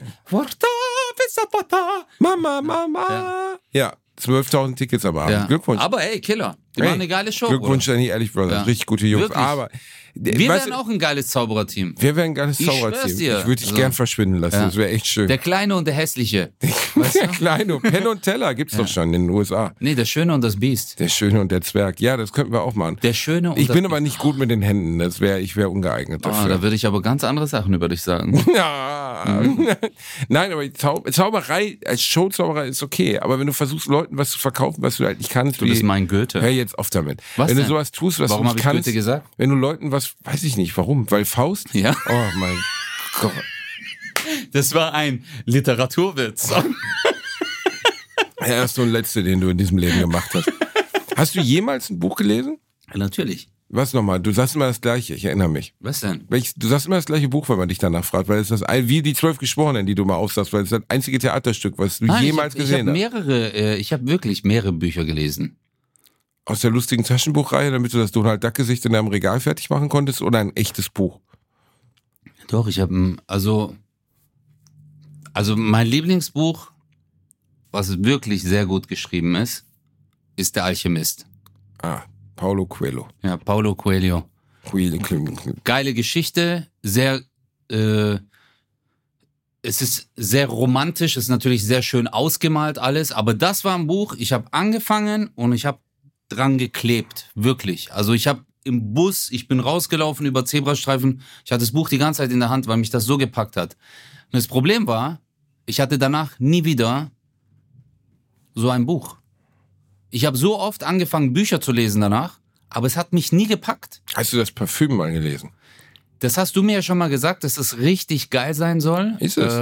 Mama. Ja, 12.000 Tickets aber haben. Glückwunsch. Aber hey, Killer. Die machen eine geile Show. Glückwunsch an die Ehrlich Brothers. Ja. Richtig gute Jungs. Wirklich. Aber wir wären auch ein geiles Zaubererteam. Wir wären ein geiles Zaubererteam. Ich würde dich gern verschwinden lassen. Das wäre echt schön. Der Kleine und der Hässliche. Der Kleine. Penn und Teller gibt's doch schon in den USA. Nee, der Schöne und das Biest. Der Schöne und der Zwerg. Ja, das könnten wir auch machen. Der Schöne und Ich bin aber nicht gut mit den Händen. Ich wäre ungeeignet dafür. Da würde ich aber ganz andere Sachen über dich sagen. Ja. Nein, aber Zauberei, als Showzauberei ist okay. Aber wenn du versuchst, Leuten was zu verkaufen, was du halt nicht kannst. Du bist mein Goethe. Hör jetzt auf damit. Was wenn denn? du sowas tust, was Warum du nicht kannst. Goethe gesagt? Wenn du Leuten was, weiß ich nicht, warum? Weil Faust? Ja. Oh mein Gott. Das war ein Literaturwitz. Der erste und letzte, den du in diesem Leben gemacht hast. Hast du jemals ein Buch gelesen? Ja, natürlich. Was nochmal? Du sagst immer das Gleiche, ich erinnere mich. Was denn? Du sagst immer das gleiche Buch, wenn man dich danach fragt, weil es ist das wie die 12 Geschworenen, die du mal aufsagst, weil es ist das einzige Theaterstück, was du jemals gesehen hast. Ich habe wirklich mehrere Bücher gelesen. Aus der lustigen Taschenbuchreihe, damit du das Donald Duck Gesicht in deinem Regal fertig machen konntest, oder ein echtes Buch? Doch, ich habe also mein Lieblingsbuch, was wirklich sehr gut geschrieben ist Der Alchemist. Paulo Coelho. Ja, Paulo Coelho. Geile Geschichte, sehr es ist sehr romantisch, es ist natürlich sehr schön ausgemalt alles, aber das war ein Buch, ich habe angefangen und ich habe dran geklebt, wirklich. Also ich habe im Bus, ich bin rausgelaufen über Zebrastreifen, ich hatte das Buch die ganze Zeit in der Hand, weil mich das so gepackt hat. Und das Problem war, ich hatte danach nie wieder so ein Buch. Ich habe so oft angefangen, Bücher zu lesen danach, aber es hat mich nie gepackt. Hast du das Parfüm mal gelesen? Das hast du mir ja schon mal gesagt, dass es richtig geil sein soll. Ist es?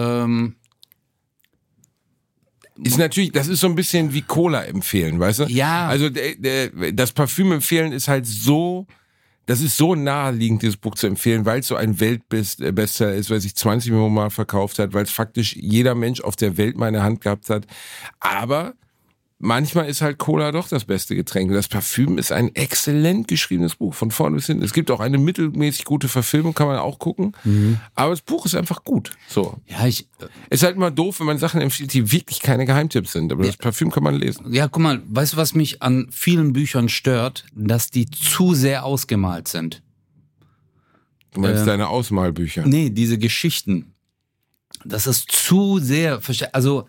Ist natürlich, das ist so ein bisschen wie Cola empfehlen, weißt du? Ja. Also das Parfüm empfehlen ist halt so, das ist so naheliegend, dieses Buch zu empfehlen, weil es so ein Weltbestseller ist, weil es sich 20 Millionen Mal verkauft hat, weil es faktisch jeder Mensch auf der Welt mal in der Hand gehabt hat. Aber manchmal ist halt Cola doch das beste Getränk. Das Parfüm ist ein exzellent geschriebenes Buch, von vorne bis hinten. Es gibt auch eine mittelmäßig gute Verfilmung, kann man auch gucken. Aber das Buch ist einfach gut. So. Ja, ist halt immer doof, wenn man Sachen empfiehlt, die wirklich keine Geheimtipps sind. Aber das Parfüm kann man lesen. Ja, guck mal, weißt du, was mich an vielen Büchern stört? Dass die zu sehr ausgemalt sind. Du meinst deine Ausmalbücher? Nee, diese Geschichten. Das ist zu sehr, also,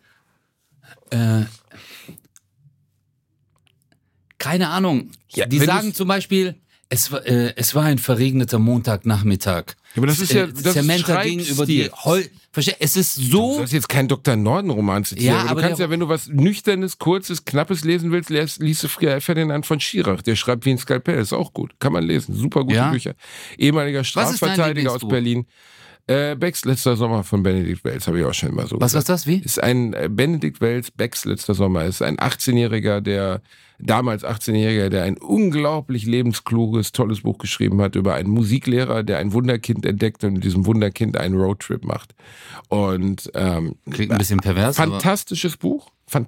keine Ahnung. Ja, die sagen zum Beispiel, es war ein verregneter Montagnachmittag. Ja, aber das ist ja, das Samantha ging über die es ist so. Du hast jetzt keinen Dr. Norden-Roman zitieren. Ja, aber du kannst ja, wenn du was Nüchternes, Kurzes, Knappes lesen willst, liest du Ferdinand von Schirach. Der schreibt wie ein Skalpell. Ist auch gut. Kann man lesen. Super gute Bücher. Ehemaliger Strafverteidiger aus Berlin. Becks letzter Sommer von Benedikt Wells, habe ich auch schon immer so gesagt. Was ist das? Wie? Ist ein Benedikt Wells, Becks letzter Sommer, ist ein 18-Jähriger, damals 18-Jähriger, der ein unglaublich lebenskluges, tolles Buch geschrieben hat über einen Musiklehrer, der ein Wunderkind entdeckt und mit diesem Wunderkind einen Roadtrip macht. Und klingt ein bisschen pervers. Fantastisches Buch.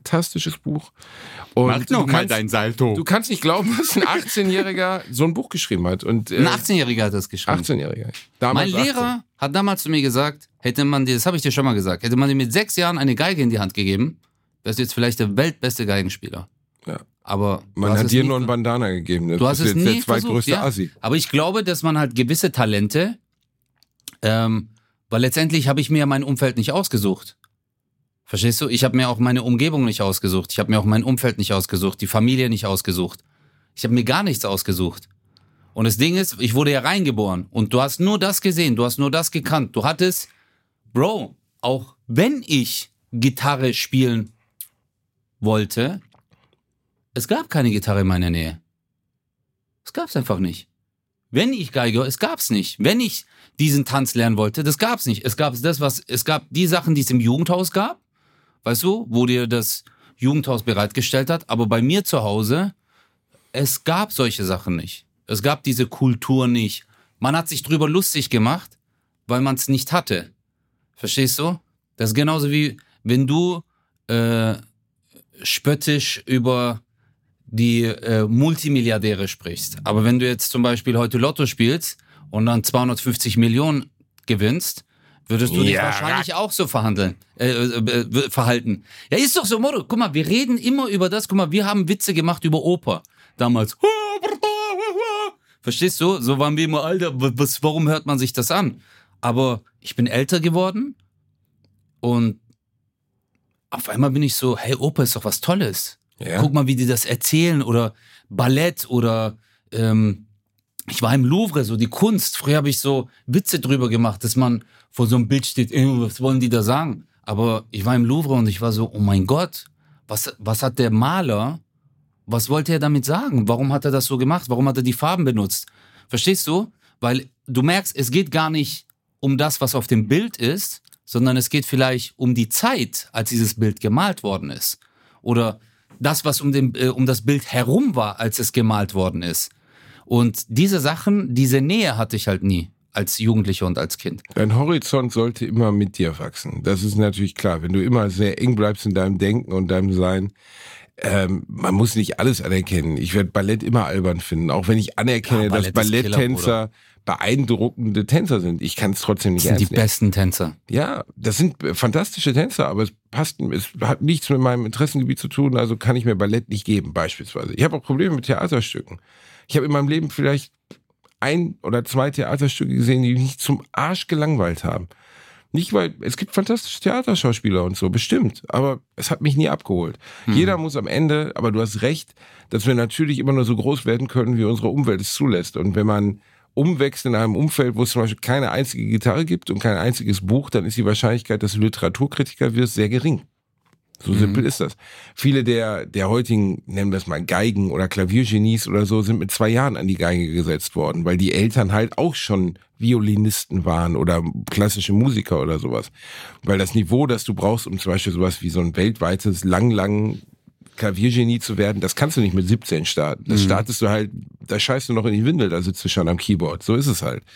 Und mach noch mal dein Salto. Du kannst nicht glauben, dass ein 18-Jähriger so ein Buch geschrieben hat. Und, ein 18-Jähriger hat das geschrieben. 18-Jähriger. Mein Lehrer hat damals zu mir gesagt, hätte man dir, das habe ich dir schon mal gesagt, hätte man dir mit 6 Jahren eine Geige in die Hand gegeben, wärst du jetzt vielleicht der weltbeste Geigenspieler. Ja. Aber man hat dir nur ein Bandana gegeben. Du hast es nie der zweitgrößte Assi. Aber ich glaube, dass man halt gewisse Talente, weil letztendlich habe ich mir mein Umfeld nicht ausgesucht. Verstehst du? Ich habe mir auch meine Umgebung nicht ausgesucht. Ich habe mir auch mein Umfeld nicht ausgesucht, die Familie nicht ausgesucht. Ich habe mir gar nichts ausgesucht. Und das Ding ist, ich wurde ja reingeboren und du hast nur das gesehen, du hast nur das gekannt. Du hattest, Bro, auch wenn ich Gitarre spielen wollte, es gab keine Gitarre in meiner Nähe. Es gab's einfach nicht. Wenn ich Geige, es gab's nicht. Wenn ich diesen Tanz lernen wollte, das gab's nicht. Es gab die Sachen, die es im Jugendhaus gab, weißt du, wo dir das Jugendhaus bereitgestellt hat, aber bei mir zu Hause, es gab solche Sachen nicht. Es gab diese Kultur nicht. Man hat sich drüber lustig gemacht, weil man es nicht hatte. Verstehst du? Das ist genauso wie, wenn du spöttisch über die Multimilliardäre sprichst. Aber wenn du jetzt zum Beispiel heute Lotto spielst und dann 250 Millionen gewinnst, würdest du dich wahrscheinlich auch so verhalten. Ja, ist doch so, Moro. Guck mal, wir reden immer über das. Guck mal, wir haben Witze gemacht über Oper. damals. Verstehst du? So waren wir immer, Alter, warum hört man sich das an? Aber ich bin älter geworden und auf einmal bin ich so, hey, Oper ist doch was Tolles. Ja. Guck mal, wie die das erzählen oder Ballett oder ich war im Louvre, so die Kunst. Früher habe ich so Witze drüber gemacht, dass man vor so einem Bild steht, was wollen die da sagen? Aber ich war im Louvre und ich war so, oh mein Gott, was hat der Maler, was wollte er damit sagen? Warum hat er das so gemacht? Warum hat er die Farben benutzt? Verstehst du? Weil du merkst, es geht gar nicht um das, was auf dem Bild ist, sondern es geht vielleicht um die Zeit, als dieses Bild gemalt worden ist. Oder das, was um das Bild herum war, als es gemalt worden ist. Und diese Sachen, diese Nähe hatte ich halt nie als Jugendlicher und als Kind. Dein Horizont sollte immer mit dir wachsen. Das ist natürlich klar. Wenn du immer sehr eng bleibst in deinem Denken und deinem Sein, man muss nicht alles anerkennen. Ich werde Ballett immer albern finden, auch wenn ich anerkenne, dass Balletttänzer beeindruckende Tänzer sind. Ich kann es trotzdem nicht ernst nehmen. Das sind die besten Tänzer. Ja, das sind fantastische Tänzer, aber es hat nichts mit meinem Interessengebiet zu tun, also kann ich mir Ballett nicht geben, beispielsweise. Ich habe auch Probleme mit Theaterstücken. Ich habe in meinem Leben vielleicht 1 oder 2 Theaterstücke gesehen, die mich zum Arsch gelangweilt haben. Nicht, weil es gibt fantastische Theaterschauspieler und so, bestimmt, aber es hat mich nie abgeholt. Jeder muss am Ende, aber du hast recht, dass wir natürlich immer nur so groß werden können, wie unsere Umwelt es zulässt. Und wenn man umwächst in einem Umfeld, wo es zum Beispiel keine einzige Gitarre gibt und kein einziges Buch, dann ist die Wahrscheinlichkeit, dass du Literaturkritiker wirst, sehr gering. So simpel ist das. Viele der heutigen, nennen wir es mal Geigen- oder Klaviergenies oder so, sind mit 2 Jahren an die Geige gesetzt worden, weil die Eltern halt auch schon Violinisten waren oder klassische Musiker oder sowas. Weil das Niveau, das du brauchst, um zum Beispiel sowas wie so ein weltweites, lang Klaviergenie zu werden, das kannst du nicht mit 17 starten. Das startest du halt, da scheißt du noch in die Windel, da sitzt du schon am Keyboard. So ist es halt.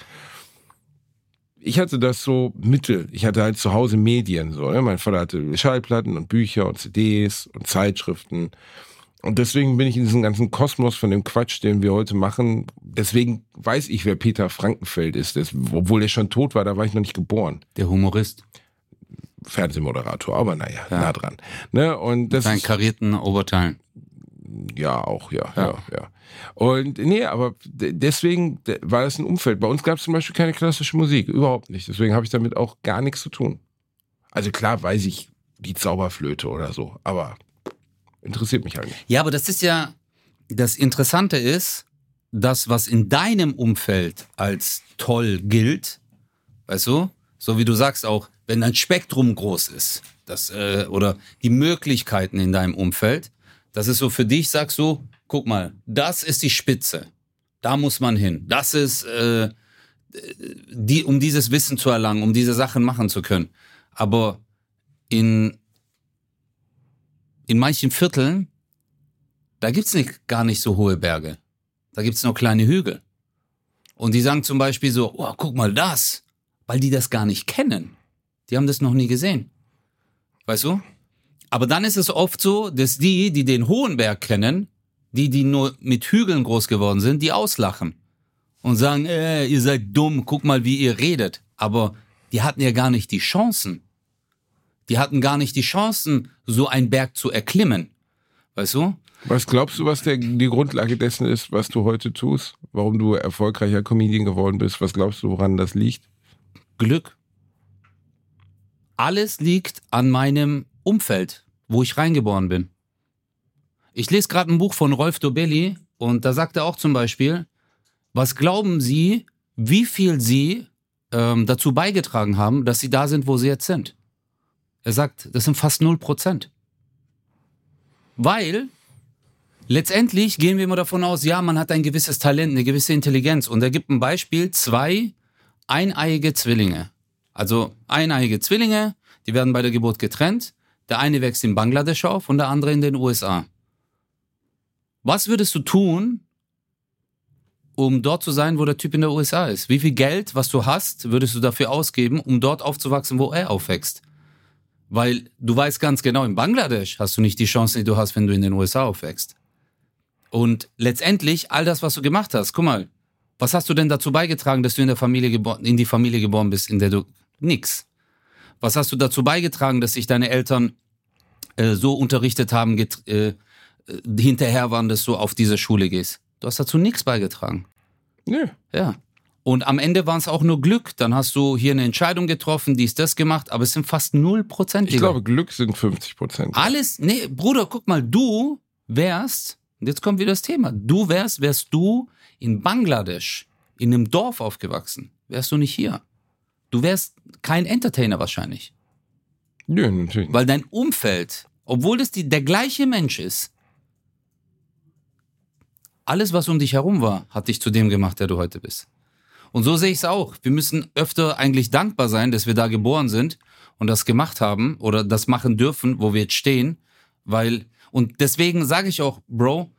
Ich hatte das so mittel. Ich hatte halt zu Hause Medien. So, ne? Mein Vater hatte Schallplatten und Bücher und CDs und Zeitschriften. Und deswegen bin ich in diesem ganzen Kosmos von dem Quatsch, den wir heute machen. Deswegen weiß ich, wer Peter Frankenfeld ist. Obwohl er schon tot war, da war ich noch nicht geboren. Der Humorist. Fernsehmoderator, aber naja, nah dran. Ne? Und das Seinen karierten Oberteilen. Ja, auch, ja. Und nee, aber deswegen war das ein Umfeld. Bei uns gab es zum Beispiel keine klassische Musik, überhaupt nicht. Deswegen habe ich damit auch gar nichts zu tun. Also klar weiß ich die Zauberflöte oder so, aber interessiert mich halt nicht. Ja, aber das ist ja, das Interessante ist, das, was in deinem Umfeld als toll gilt, weißt du, so wie du sagst auch, wenn dein Spektrum groß ist, oder die Möglichkeiten in deinem Umfeld, das ist so für dich, sagst du, guck mal, das ist die Spitze. Da muss man hin. Das ist, um dieses Wissen zu erlangen, um diese Sachen machen zu können. Aber in manchen Vierteln, da gibt's gar nicht so hohe Berge. Da gibt's nur kleine Hügel. Und die sagen zum Beispiel so, oh, guck mal das. Weil die das gar nicht kennen. Die haben das noch nie gesehen. Weißt du? Aber dann ist es oft so, dass die den hohen Berg kennen, die nur mit Hügeln groß geworden sind, die auslachen und sagen, ihr seid dumm, guck mal, wie ihr redet. Aber die hatten ja gar nicht die Chancen. Die hatten gar nicht die Chancen, so einen Berg zu erklimmen. Weißt du? Was glaubst du, was die Grundlage dessen ist, was du heute tust? Warum du erfolgreicher Comedian geworden bist? Was glaubst du, woran das liegt? Glück. Alles liegt an meinem Umfeld, wo ich reingeboren bin. Ich lese gerade ein Buch von Rolf Dobelli und da sagt er auch zum Beispiel, was glauben Sie, wie viel Sie dazu beigetragen haben, dass Sie da sind, wo Sie jetzt sind? Er sagt, das sind fast 0%. Weil letztendlich gehen wir immer davon aus, ja, man hat ein gewisses Talent, eine gewisse Intelligenz. Und er gibt ein Beispiel, 2 eineiige Zwillinge. Also eineiige Zwillinge, die werden bei der Geburt getrennt. Der eine wächst in Bangladesch auf und der andere in den USA. Was würdest du tun, um dort zu sein, wo der Typ in der USA ist? Wie viel Geld, was du hast, würdest du dafür ausgeben, um dort aufzuwachsen, wo er aufwächst? Weil du weißt ganz genau, in Bangladesch hast du nicht die Chance, die du hast, wenn du in den USA aufwächst. Und letztendlich, all das, was du gemacht hast, guck mal, was hast du denn dazu beigetragen, dass du in die Familie geboren bist, in der du... Nix. Was hast du dazu beigetragen, dass sich deine Eltern so unterrichtet haben, hinterher waren, dass du auf diese Schule gehst. Du hast dazu nichts beigetragen. Nö. Ja. Und am Ende war es auch nur Glück. Dann hast du hier eine Entscheidung getroffen, dies, das gemacht, aber es sind fast 0%. Ich glaube, Glück sind 50%. Alles, nee, Bruder, guck mal, du wärst, und jetzt kommt wieder das Thema, wärst du in Bangladesch, in einem Dorf aufgewachsen, wärst du nicht hier. Du wärst kein Entertainer wahrscheinlich. Nö, natürlich. Weil dein Umfeld, obwohl das der gleiche Mensch ist, alles, was um dich herum war, hat dich zu dem gemacht, der du heute bist. Und so sehe ich es auch. Wir müssen öfter eigentlich dankbar sein, dass wir da geboren sind und das gemacht haben oder das machen dürfen, wo wir jetzt stehen. Und deswegen sage ich auch, Bro,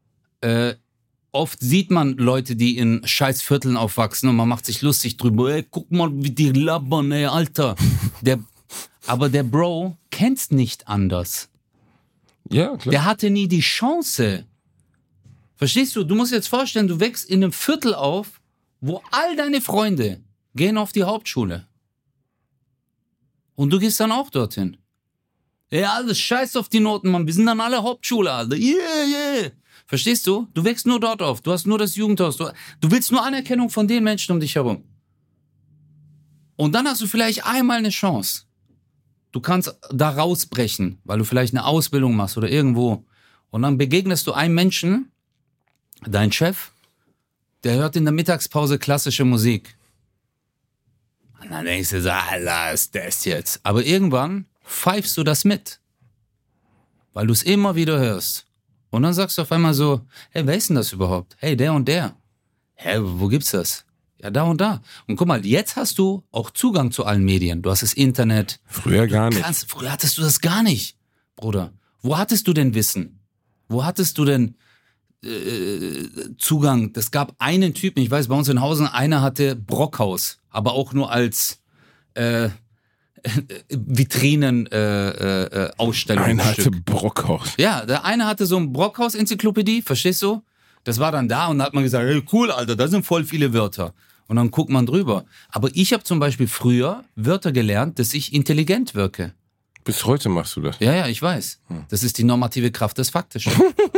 oft sieht man Leute, die in scheiß Vierteln aufwachsen und man macht sich lustig drüber. Ey, guck mal, wie die labern, ey, Alter. Aber der Bro kennt's nicht anders. Ja, klar. Der hatte nie die Chance. Verstehst du? Du musst dir jetzt vorstellen, du wächst in einem Viertel auf, wo all deine Freunde gehen auf die Hauptschule. Und du gehst dann auch dorthin. Ja, alles scheiß auf die Noten, Mann. Wir sind dann alle Hauptschule, Alter. Yeah. Verstehst du? Du wächst nur dort auf. Du hast nur das Jugendhaus. Du willst nur Anerkennung von den Menschen um dich herum. Und dann hast du vielleicht einmal eine Chance. Du kannst da rausbrechen, weil du vielleicht eine Ausbildung machst oder irgendwo. Und dann begegnest du einem Menschen, dein Chef, der hört in der Mittagspause klassische Musik. Und dann denkst du so, Alter, ist das jetzt? Aber irgendwann pfeifst du das mit. Weil du es immer wieder hörst. Und dann sagst du auf einmal so, hey, wer ist denn das überhaupt? Hey, der und der. Hä, wo gibt's das? Ja, da und da. Und guck mal, jetzt hast du auch Zugang zu allen Medien. Du hast das Internet. Früher gar nicht. Früher hattest du das gar nicht, Bruder. Wo hattest du denn Wissen? Wo hattest du denn Zugang? Das gab einen Typen, ich weiß, bei uns in Hausen, einer hatte Brockhaus, aber auch nur als Vitrinen-Ausstellung. Einer hatte Brockhaus. Ja, der eine hatte so ein Brockhaus-Enzyklopädie, verstehst du? Das war dann da und da hat man gesagt, hey, cool, Alter, da sind voll viele Wörter. Und dann guckt man drüber. Aber ich habe zum Beispiel früher Wörter gelernt, dass ich intelligent wirke. Bis heute machst du das. Ja, ich weiß. Das ist die normative Kraft des Faktischen.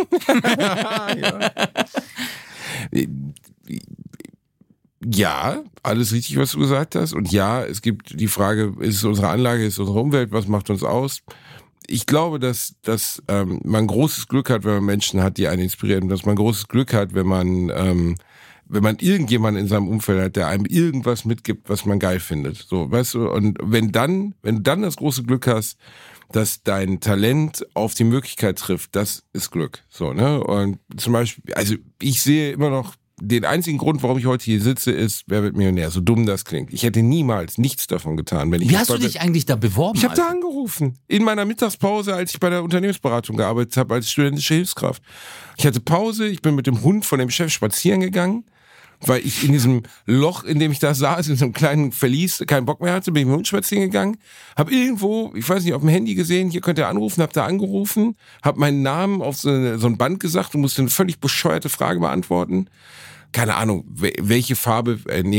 Ja, alles richtig, was du gesagt hast. Und ja, es gibt die Frage, ist es unsere Anlage, ist es unsere Umwelt, was macht uns aus? Ich glaube, dass man großes Glück hat, wenn man Menschen hat, die einen inspirieren. Dass man großes Glück hat, wenn man irgendjemanden in seinem Umfeld hat, der einem irgendwas mitgibt, was man geil findet. So, weißt du? Und wenn du dann das große Glück hast, dass dein Talent auf die Möglichkeit trifft, das ist Glück. So, ne? Und zum Beispiel, also ich sehe immer noch, den einzigen Grund, warum ich heute hier sitze, ist, wer wird Millionär? So dumm das klingt. Ich hätte niemals nichts davon getan. Wenn ich Wie hast du dich eigentlich da beworben? Ich habe da angerufen. In meiner Mittagspause, als ich bei der Unternehmensberatung gearbeitet habe, als studentische Hilfskraft. Ich hatte Pause, ich bin mit dem Hund von dem Chef spazieren gegangen, weil ich in diesem Loch, in dem ich da saß, in so einem kleinen Verlies, keinen Bock mehr hatte, bin ich mit dem Hund spazieren gegangen, habe irgendwo, ich weiß nicht, auf dem Handy gesehen, hier könnt ihr anrufen, habe da angerufen, habe meinen Namen auf so ein Band gesagt und musste eine völlig bescheuerte Frage beantworten. Keine Ahnung, welche Farbe,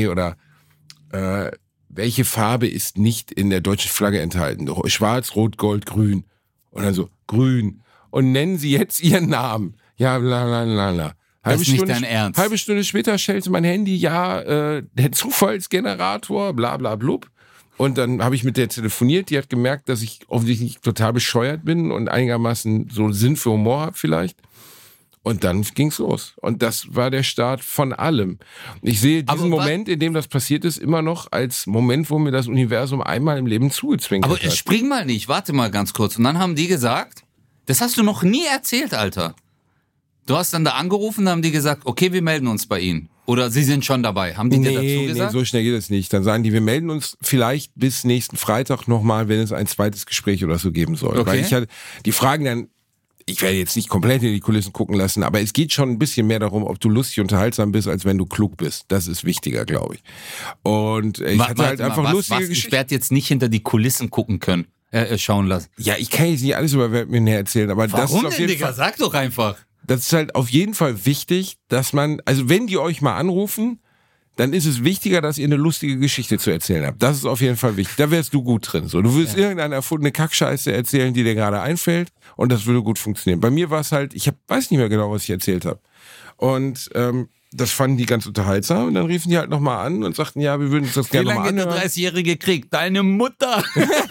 welche Farbe ist nicht in der deutschen Flagge enthalten? Schwarz, Rot, Gold, Grün. Und dann so, Grün. Und nennen Sie jetzt Ihren Namen. Ja, la. Das ist nicht dein Ernst. Halbe Stunde später schellte mein Handy, der Zufallsgenerator, bla bla blub. Und dann habe ich mit der telefoniert, die hat gemerkt, dass ich offensichtlich total bescheuert bin und einigermaßen so einen Sinn für Humor habe vielleicht. Und dann ging's los. Und das war der Start von allem. Ich sehe diesen Moment, in dem das passiert ist, immer noch als Moment, wo mir das Universum einmal im Leben zugezwungen hat. Aber spring mal nicht, warte mal ganz kurz. Und dann haben die gesagt, das hast du noch nie erzählt, Alter. Du hast dann da angerufen, dann haben die gesagt, okay, wir melden uns bei Ihnen. Oder Sie sind schon dabei. Haben die dir dazu gesagt? Nee, so schnell geht es nicht. Dann sagen die, wir melden uns vielleicht bis nächsten Freitag nochmal, wenn es ein zweites Gespräch oder so geben soll. Okay. Weil die fragen dann, ich werde jetzt nicht komplett in die Kulissen gucken lassen, aber es geht schon ein bisschen mehr darum, ob du lustig unterhaltsam bist, als wenn du klug bist. Das ist wichtiger, glaube ich. Und ich hatte halt einfach lustige Geschichten. Ich werde jetzt nicht hinter die Kulissen gucken können, schauen lassen. Ja, ich kann jetzt nicht alles über Wer wird Millionär erzählen, aber warum das ist auf denn, jeden Digga? Fall, Sag doch einfach. das ist halt auf jeden Fall wichtig, dass man, also wenn die euch mal anrufen, dann ist es wichtiger, dass ihr eine lustige Geschichte zu erzählen habt. Das ist auf jeden Fall wichtig. Da wärst du gut drin. So, du willst irgendeine erfundene Kackscheiße erzählen, die dir gerade einfällt, und das würde gut funktionieren. Bei mir war es halt, weiß nicht mehr genau, was ich erzählt habe. Und das fanden die ganz unterhaltsam, und dann riefen die halt nochmal an und sagten, ja, wir würden uns das gerne mal anhören. Wie lange der 30-jährige Krieg? Deine Mutter!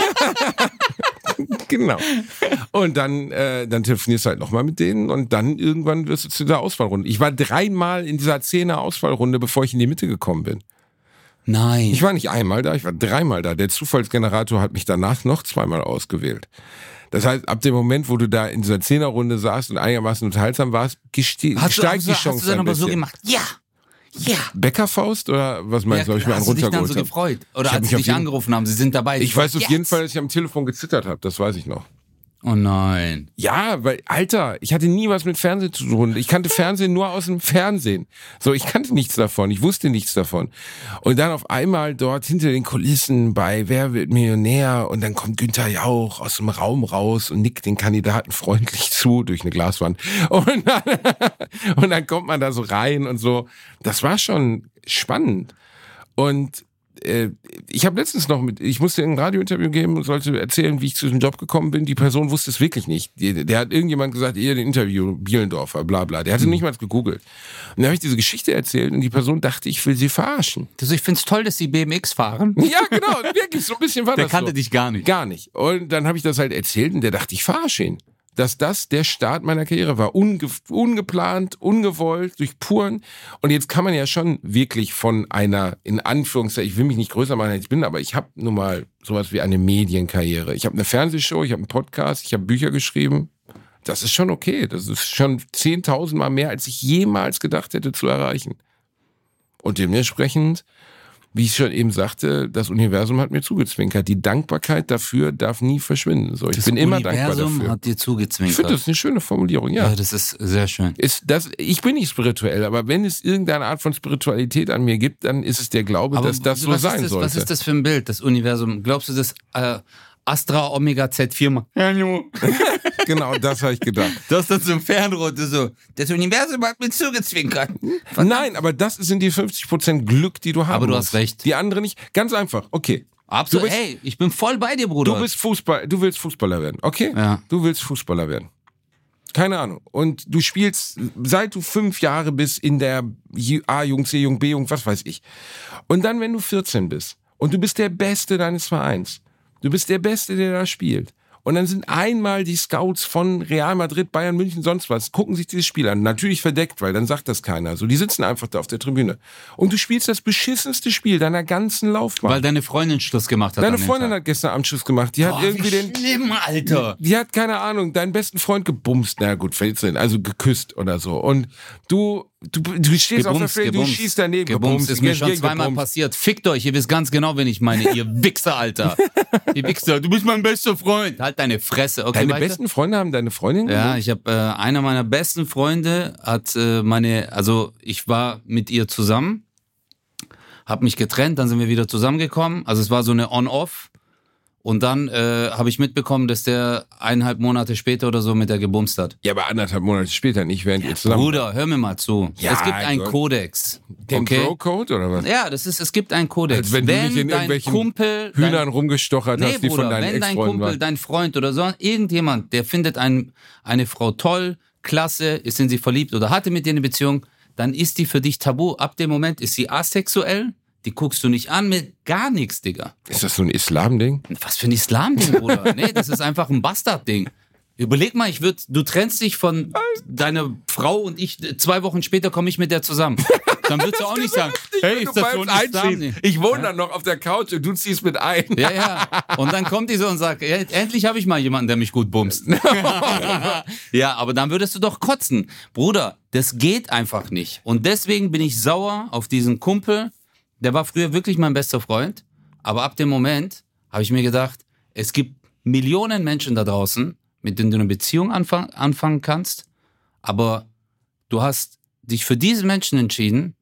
Genau. Und dann telefonierst du halt nochmal mit denen, und dann irgendwann wirst du zu der Auswahlrunde. Ich war 3-mal in dieser 10er Auswahlrunde, bevor ich in die Mitte gekommen bin. Nein. Ich war nicht einmal da, ich war 3-mal da. Der Zufallsgenerator hat mich danach noch 2-mal ausgewählt. Das heißt, ab dem Moment, wo du da in dieser 10er-Runde saßt und einigermaßen unterhaltsam warst, steigt die Chance. Hast du dann aber so gemacht? Ja! Ja! Bäckerfaust oder was meinst du? Habe ich mir einen runtergeholt? Hast du dich dann so gefreut? Oder als sie dich angerufen haben, sie sind dabei. Ich weiß auf jeden Fall, dass ich am Telefon gezittert habe, das weiß ich noch. Oh nein. Ja, weil, Alter, ich hatte nie was mit Fernsehen zu tun. Ich kannte Fernsehen nur aus dem Fernsehen. So, ich kannte nichts davon, ich wusste nichts davon. Und dann auf einmal dort hinter den Kulissen bei Wer wird Millionär, und dann kommt Günther Jauch aus dem Raum raus und nickt den Kandidaten freundlich zu durch eine Glaswand. Und dann kommt man da so rein und so. Das war schon spannend. Und ich habe letztens ich musste ein Radiointerview geben und sollte erzählen, wie ich zu diesem Job gekommen bin. Die Person wusste es wirklich nicht. Der hat irgendjemand gesagt, ihr den Interview, Bielendorfer, bla bla. Der hatte nicht mal gegoogelt. Und dann habe ich diese Geschichte erzählt, und die Person dachte, ich will sie verarschen. Also ich find's toll, dass sie BMX fahren. Ja, genau, wirklich, so ein bisschen war das so. Der kannte dich gar nicht. Gar nicht. Und dann habe ich das halt erzählt, und der dachte, ich verarsche ihn. Dass das der Start meiner Karriere war. Ungeplant, ungewollt, durch puren. Und jetzt kann man ja schon wirklich von einer, in Anführungszeichen, ich will mich nicht größer machen, als ich bin, aber ich habe nun mal sowas wie eine Medienkarriere. Ich habe eine Fernsehshow, ich habe einen Podcast, ich habe Bücher geschrieben. Das ist schon okay. Das ist schon 10.000 Mal mehr, als ich jemals gedacht hätte zu erreichen. Und dementsprechend, wie ich schon eben sagte, das Universum hat mir zugezwinkert. Die Dankbarkeit dafür darf nie verschwinden. So, ich bin immer dankbar dafür. Das Universum hat dir zugezwinkert. Ich finde das eine schöne Formulierung, ja. Ja, das ist sehr schön. Ich bin nicht spirituell, aber wenn es irgendeine Art von Spiritualität an mir gibt, dann ist es der Glaube, dass das so sein sollte. Was ist das für ein Bild, das Universum? Glaubst du, das Astra Omega Z4 Hallo. Genau, das habe ich gedacht. Das ist dann so ein Fernrohr, so. Das Universum hat mir zugezwinkert. Nein, aber das sind die 50% Glück, die du haben Aber du musst. hast recht. Die andere nicht. Ganz einfach, okay. Absolut. Hey, ich bin voll bei dir, Bruder. Du willst Fußballer werden, okay? Ja. Du willst Fußballer werden. Keine Ahnung. Und du spielst, seit du 5 Jahre bist in der A-Jugend, C-Jugend, B-Jugend, was weiß ich. Und dann, wenn du 14 bist und du bist der Beste deines Vereins, du bist der Beste, der da spielt. Und dann sind einmal die Scouts von Real Madrid, Bayern München, sonst was, gucken sich dieses Spiel an. Natürlich verdeckt, weil dann sagt das keiner. So, die sitzen einfach da auf der Tribüne. Und du spielst das beschissenste Spiel deiner ganzen Laufbahn. Weil deine Freundin Schluss gemacht hat. Deine Freundin hat gestern Abend Schluss gemacht. Die hat irgendwie schlimm, Alter. Die hat, keine Ahnung, deinen besten Freund gebumst. Na gut, also geküsst oder so. Und du stehst auf der Fläche, du schießt daneben. Gebumst ist mir schon zweimal passiert. Fickt euch, ihr wisst ganz genau, wen ich meine. Ihr Wichser, Alter. Ihr Wichser, du bist mein bester Freund. Halt deine Fresse. Okay, deine besten Freunde haben deine Freundin gemacht? Ja, ich habe einer meiner besten Freunde hat also ich war mit ihr zusammen, hab mich getrennt, dann sind wir wieder zusammengekommen. Also es war so eine On-Off. Und dann habe ich mitbekommen, dass der 1,5 Monate später oder so mit der gebumst hat. Ja, aber 1,5 Monate später nicht, während ihr zusammen... Bruder, hör mir mal zu. Ja, es gibt einen Kodex. Den Bro-Code oder was? Ja, es gibt einen Kodex. Als wenn du nicht in irgendwelchen Hühnern rumgestochert hast, die Bruder, von deinen wenn dein Ex-Freunden Kumpel, waren. dein Freund oder so, irgendjemand, der findet eine Frau toll, klasse, ist in sie verliebt oder hatte mit dir eine Beziehung, dann ist die für dich tabu. Ab dem Moment ist sie asexuell. Die guckst du nicht an mit gar nichts, Digga. Ist das so ein Islam-Ding? Was für ein Islam-Ding, Bruder? Nee, das ist einfach ein Bastard-Ding. Überleg mal, du trennst dich von deiner Frau und 2 Wochen später komme ich mit der zusammen. Dann würdest du auch nicht sagen, hey, ist das so ein Islam? Ich wohne dann noch auf der Couch und du ziehst mit ein. Ja. Und dann kommt die so und sagt, ja, endlich habe ich mal jemanden, der mich gut bumst. Ja, aber dann würdest du doch kotzen. Bruder, das geht einfach nicht. Und deswegen bin ich sauer auf diesen Kumpel. Der war früher wirklich mein bester Freund, aber ab dem Moment habe ich mir gedacht, es gibt Millionen Menschen da draußen, mit denen du eine Beziehung anfangen kannst, aber du hast dich für diesen Menschen entschieden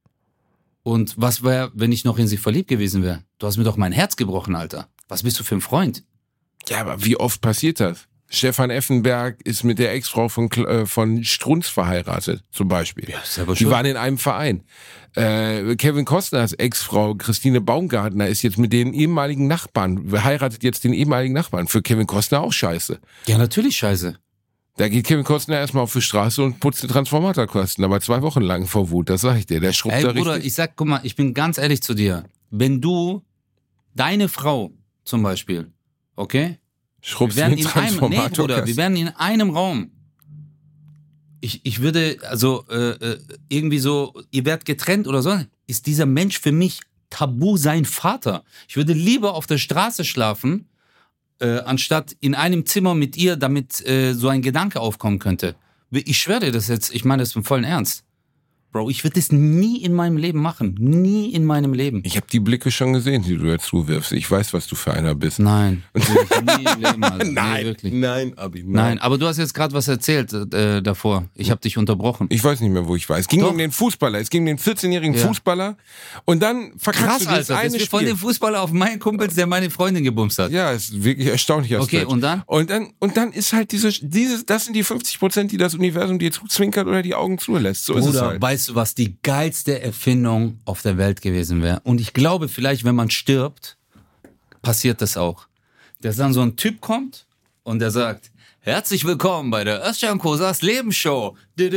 und was wäre, wenn ich noch in sie verliebt gewesen wäre? Du hast mir doch mein Herz gebrochen, Alter. Was bist du für ein Freund? Ja, aber wie oft passiert das? Stefan Effenberg ist mit der Ex-Frau von Strunz verheiratet, zum Beispiel. Ja, ist aber die waren in einem Verein. Kevin Costners Ex-Frau Christine Baumgartner ist jetzt mit den ehemaligen Nachbarn, heiratet jetzt den ehemaligen Nachbarn. Für Kevin Costner auch scheiße. Ja, natürlich scheiße. Da geht Kevin Costner erstmal auf die Straße und putzt den Transformatorkosten, aber 2 Wochen lang vor Wut, das sag ich dir. Der schrubbt da richtig. Bruder, ich sag, guck mal, ich bin ganz ehrlich zu dir. Wenn du, deine Frau zum Beispiel, okay? Schrubbst den Transformatorkosten. Wir wären in einem Raum. Ich würde, also irgendwie so, ihr werdet getrennt oder so, ist dieser Mensch für mich tabu sein Vater. Ich würde lieber auf der Straße schlafen, anstatt in einem Zimmer mit ihr, damit so ein Gedanke aufkommen könnte. Ich schwöre dir das jetzt, ich meine das im vollen Ernst. Bro, ich würde das nie in meinem Leben machen. Nie in meinem Leben. Ich habe die Blicke schon gesehen, die du jetzt zuwirfst. Ich weiß, was du für einer bist. Nein. Nie im Leben, Alter. Nein, nee, wirklich. Nein, Abi. Nein, aber du hast jetzt gerade was erzählt davor. Ich habe dich unterbrochen. Ich weiß nicht mehr, wo ich war. Es ging um den Fußballer. Es ging um den 14-jährigen Fußballer. Und dann verkackst du das Alter, eine das Spiel. Von dem Fußballer auf meinen Kumpels, der meine Freundin gebumst hat. Ja, ist wirklich erstaunlich. Okay, und dann? Und dann ist halt das sind die 50%, die das Universum dir zuzwinkert oder die Augen zulässt. So Bruder, ist es halt. Weißt du, was die geilste Erfindung auf der Welt gewesen wäre? Und ich glaube, vielleicht, wenn man stirbt, passiert das auch. Dass dann so ein Typ kommt und der sagt, herzlich willkommen bei der Özcan Kosas Lebensshow.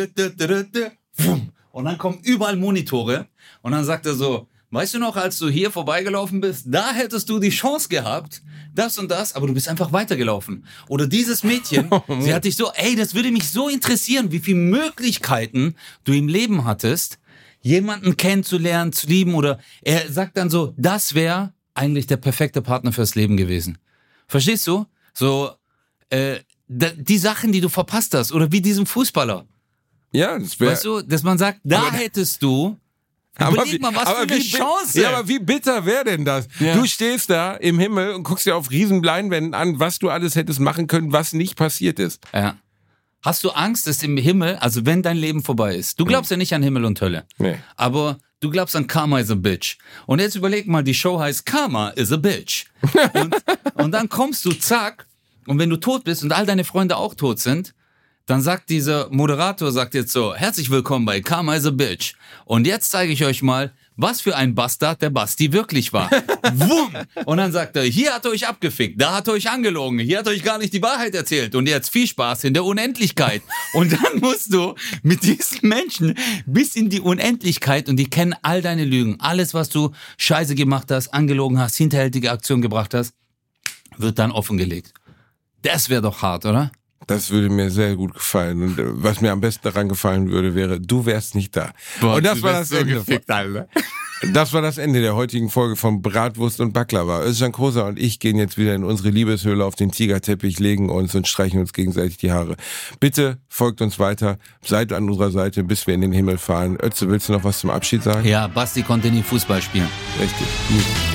Und dann kommen überall Monitore und dann sagt er so, weißt du noch, als du hier vorbeigelaufen bist, da hättest du die Chance gehabt, das und das, aber du bist einfach weitergelaufen. Oder dieses Mädchen, sie hat dich so, das würde mich so interessieren, wie viele Möglichkeiten du im Leben hattest, jemanden kennenzulernen, zu lieben, oder er sagt dann so, das wäre eigentlich der perfekte Partner fürs Leben gewesen. Verstehst du? So, die Sachen, die du verpasst hast, oder wie diesem Fußballer. Ja, das wäre. Weißt du, dass man sagt, da hättest du. Überleg mal, was für eine Chance. Ja, aber wie bitter wäre denn das? Ja. Du stehst da im Himmel und guckst dir auf riesen Leinwänden an, was du alles hättest machen können, was nicht passiert ist. Ja. Hast du Angst, dass im Himmel, also wenn dein Leben vorbei ist, du glaubst ja nicht an Himmel und Hölle, aber du glaubst an Karma is a Bitch. Und jetzt überleg mal, die Show heißt Karma is a Bitch. Und dann kommst du, zack, und wenn du tot bist und all deine Freunde auch tot sind, dann sagt dieser Moderator, sagt jetzt so, herzlich willkommen bei Karma is a Bitch. Und jetzt zeige ich euch mal, was für ein Bastard der Basti wirklich war. Wumm! Und dann sagt er, hier hat er euch abgefickt, da hat er euch angelogen, hier hat er euch gar nicht die Wahrheit erzählt und jetzt viel Spaß in der Unendlichkeit. Und dann musst du mit diesen Menschen bis in die Unendlichkeit und die kennen all deine Lügen. Alles, was du scheiße gemacht hast, angelogen hast, hinterhältige Aktionen gebracht hast, wird dann offengelegt. Das wäre doch hart, oder? Das würde mir sehr gut gefallen. Und was mir am besten daran gefallen würde, wäre, du wärst nicht da. Boah, und das war das so Ende. Gefickt, Alter. Das war das Ende der heutigen Folge von Bratwurst und Baklava. Özcan Kosa und ich gehen jetzt wieder in unsere Liebeshöhle auf den Tigerteppich, legen uns und streichen uns gegenseitig die Haare. Bitte folgt uns weiter, seid an unserer Seite, bis wir in den Himmel fahren. Özze, willst du noch was zum Abschied sagen? Ja, Basti konnte nie Fußball spielen. Richtig. Gut.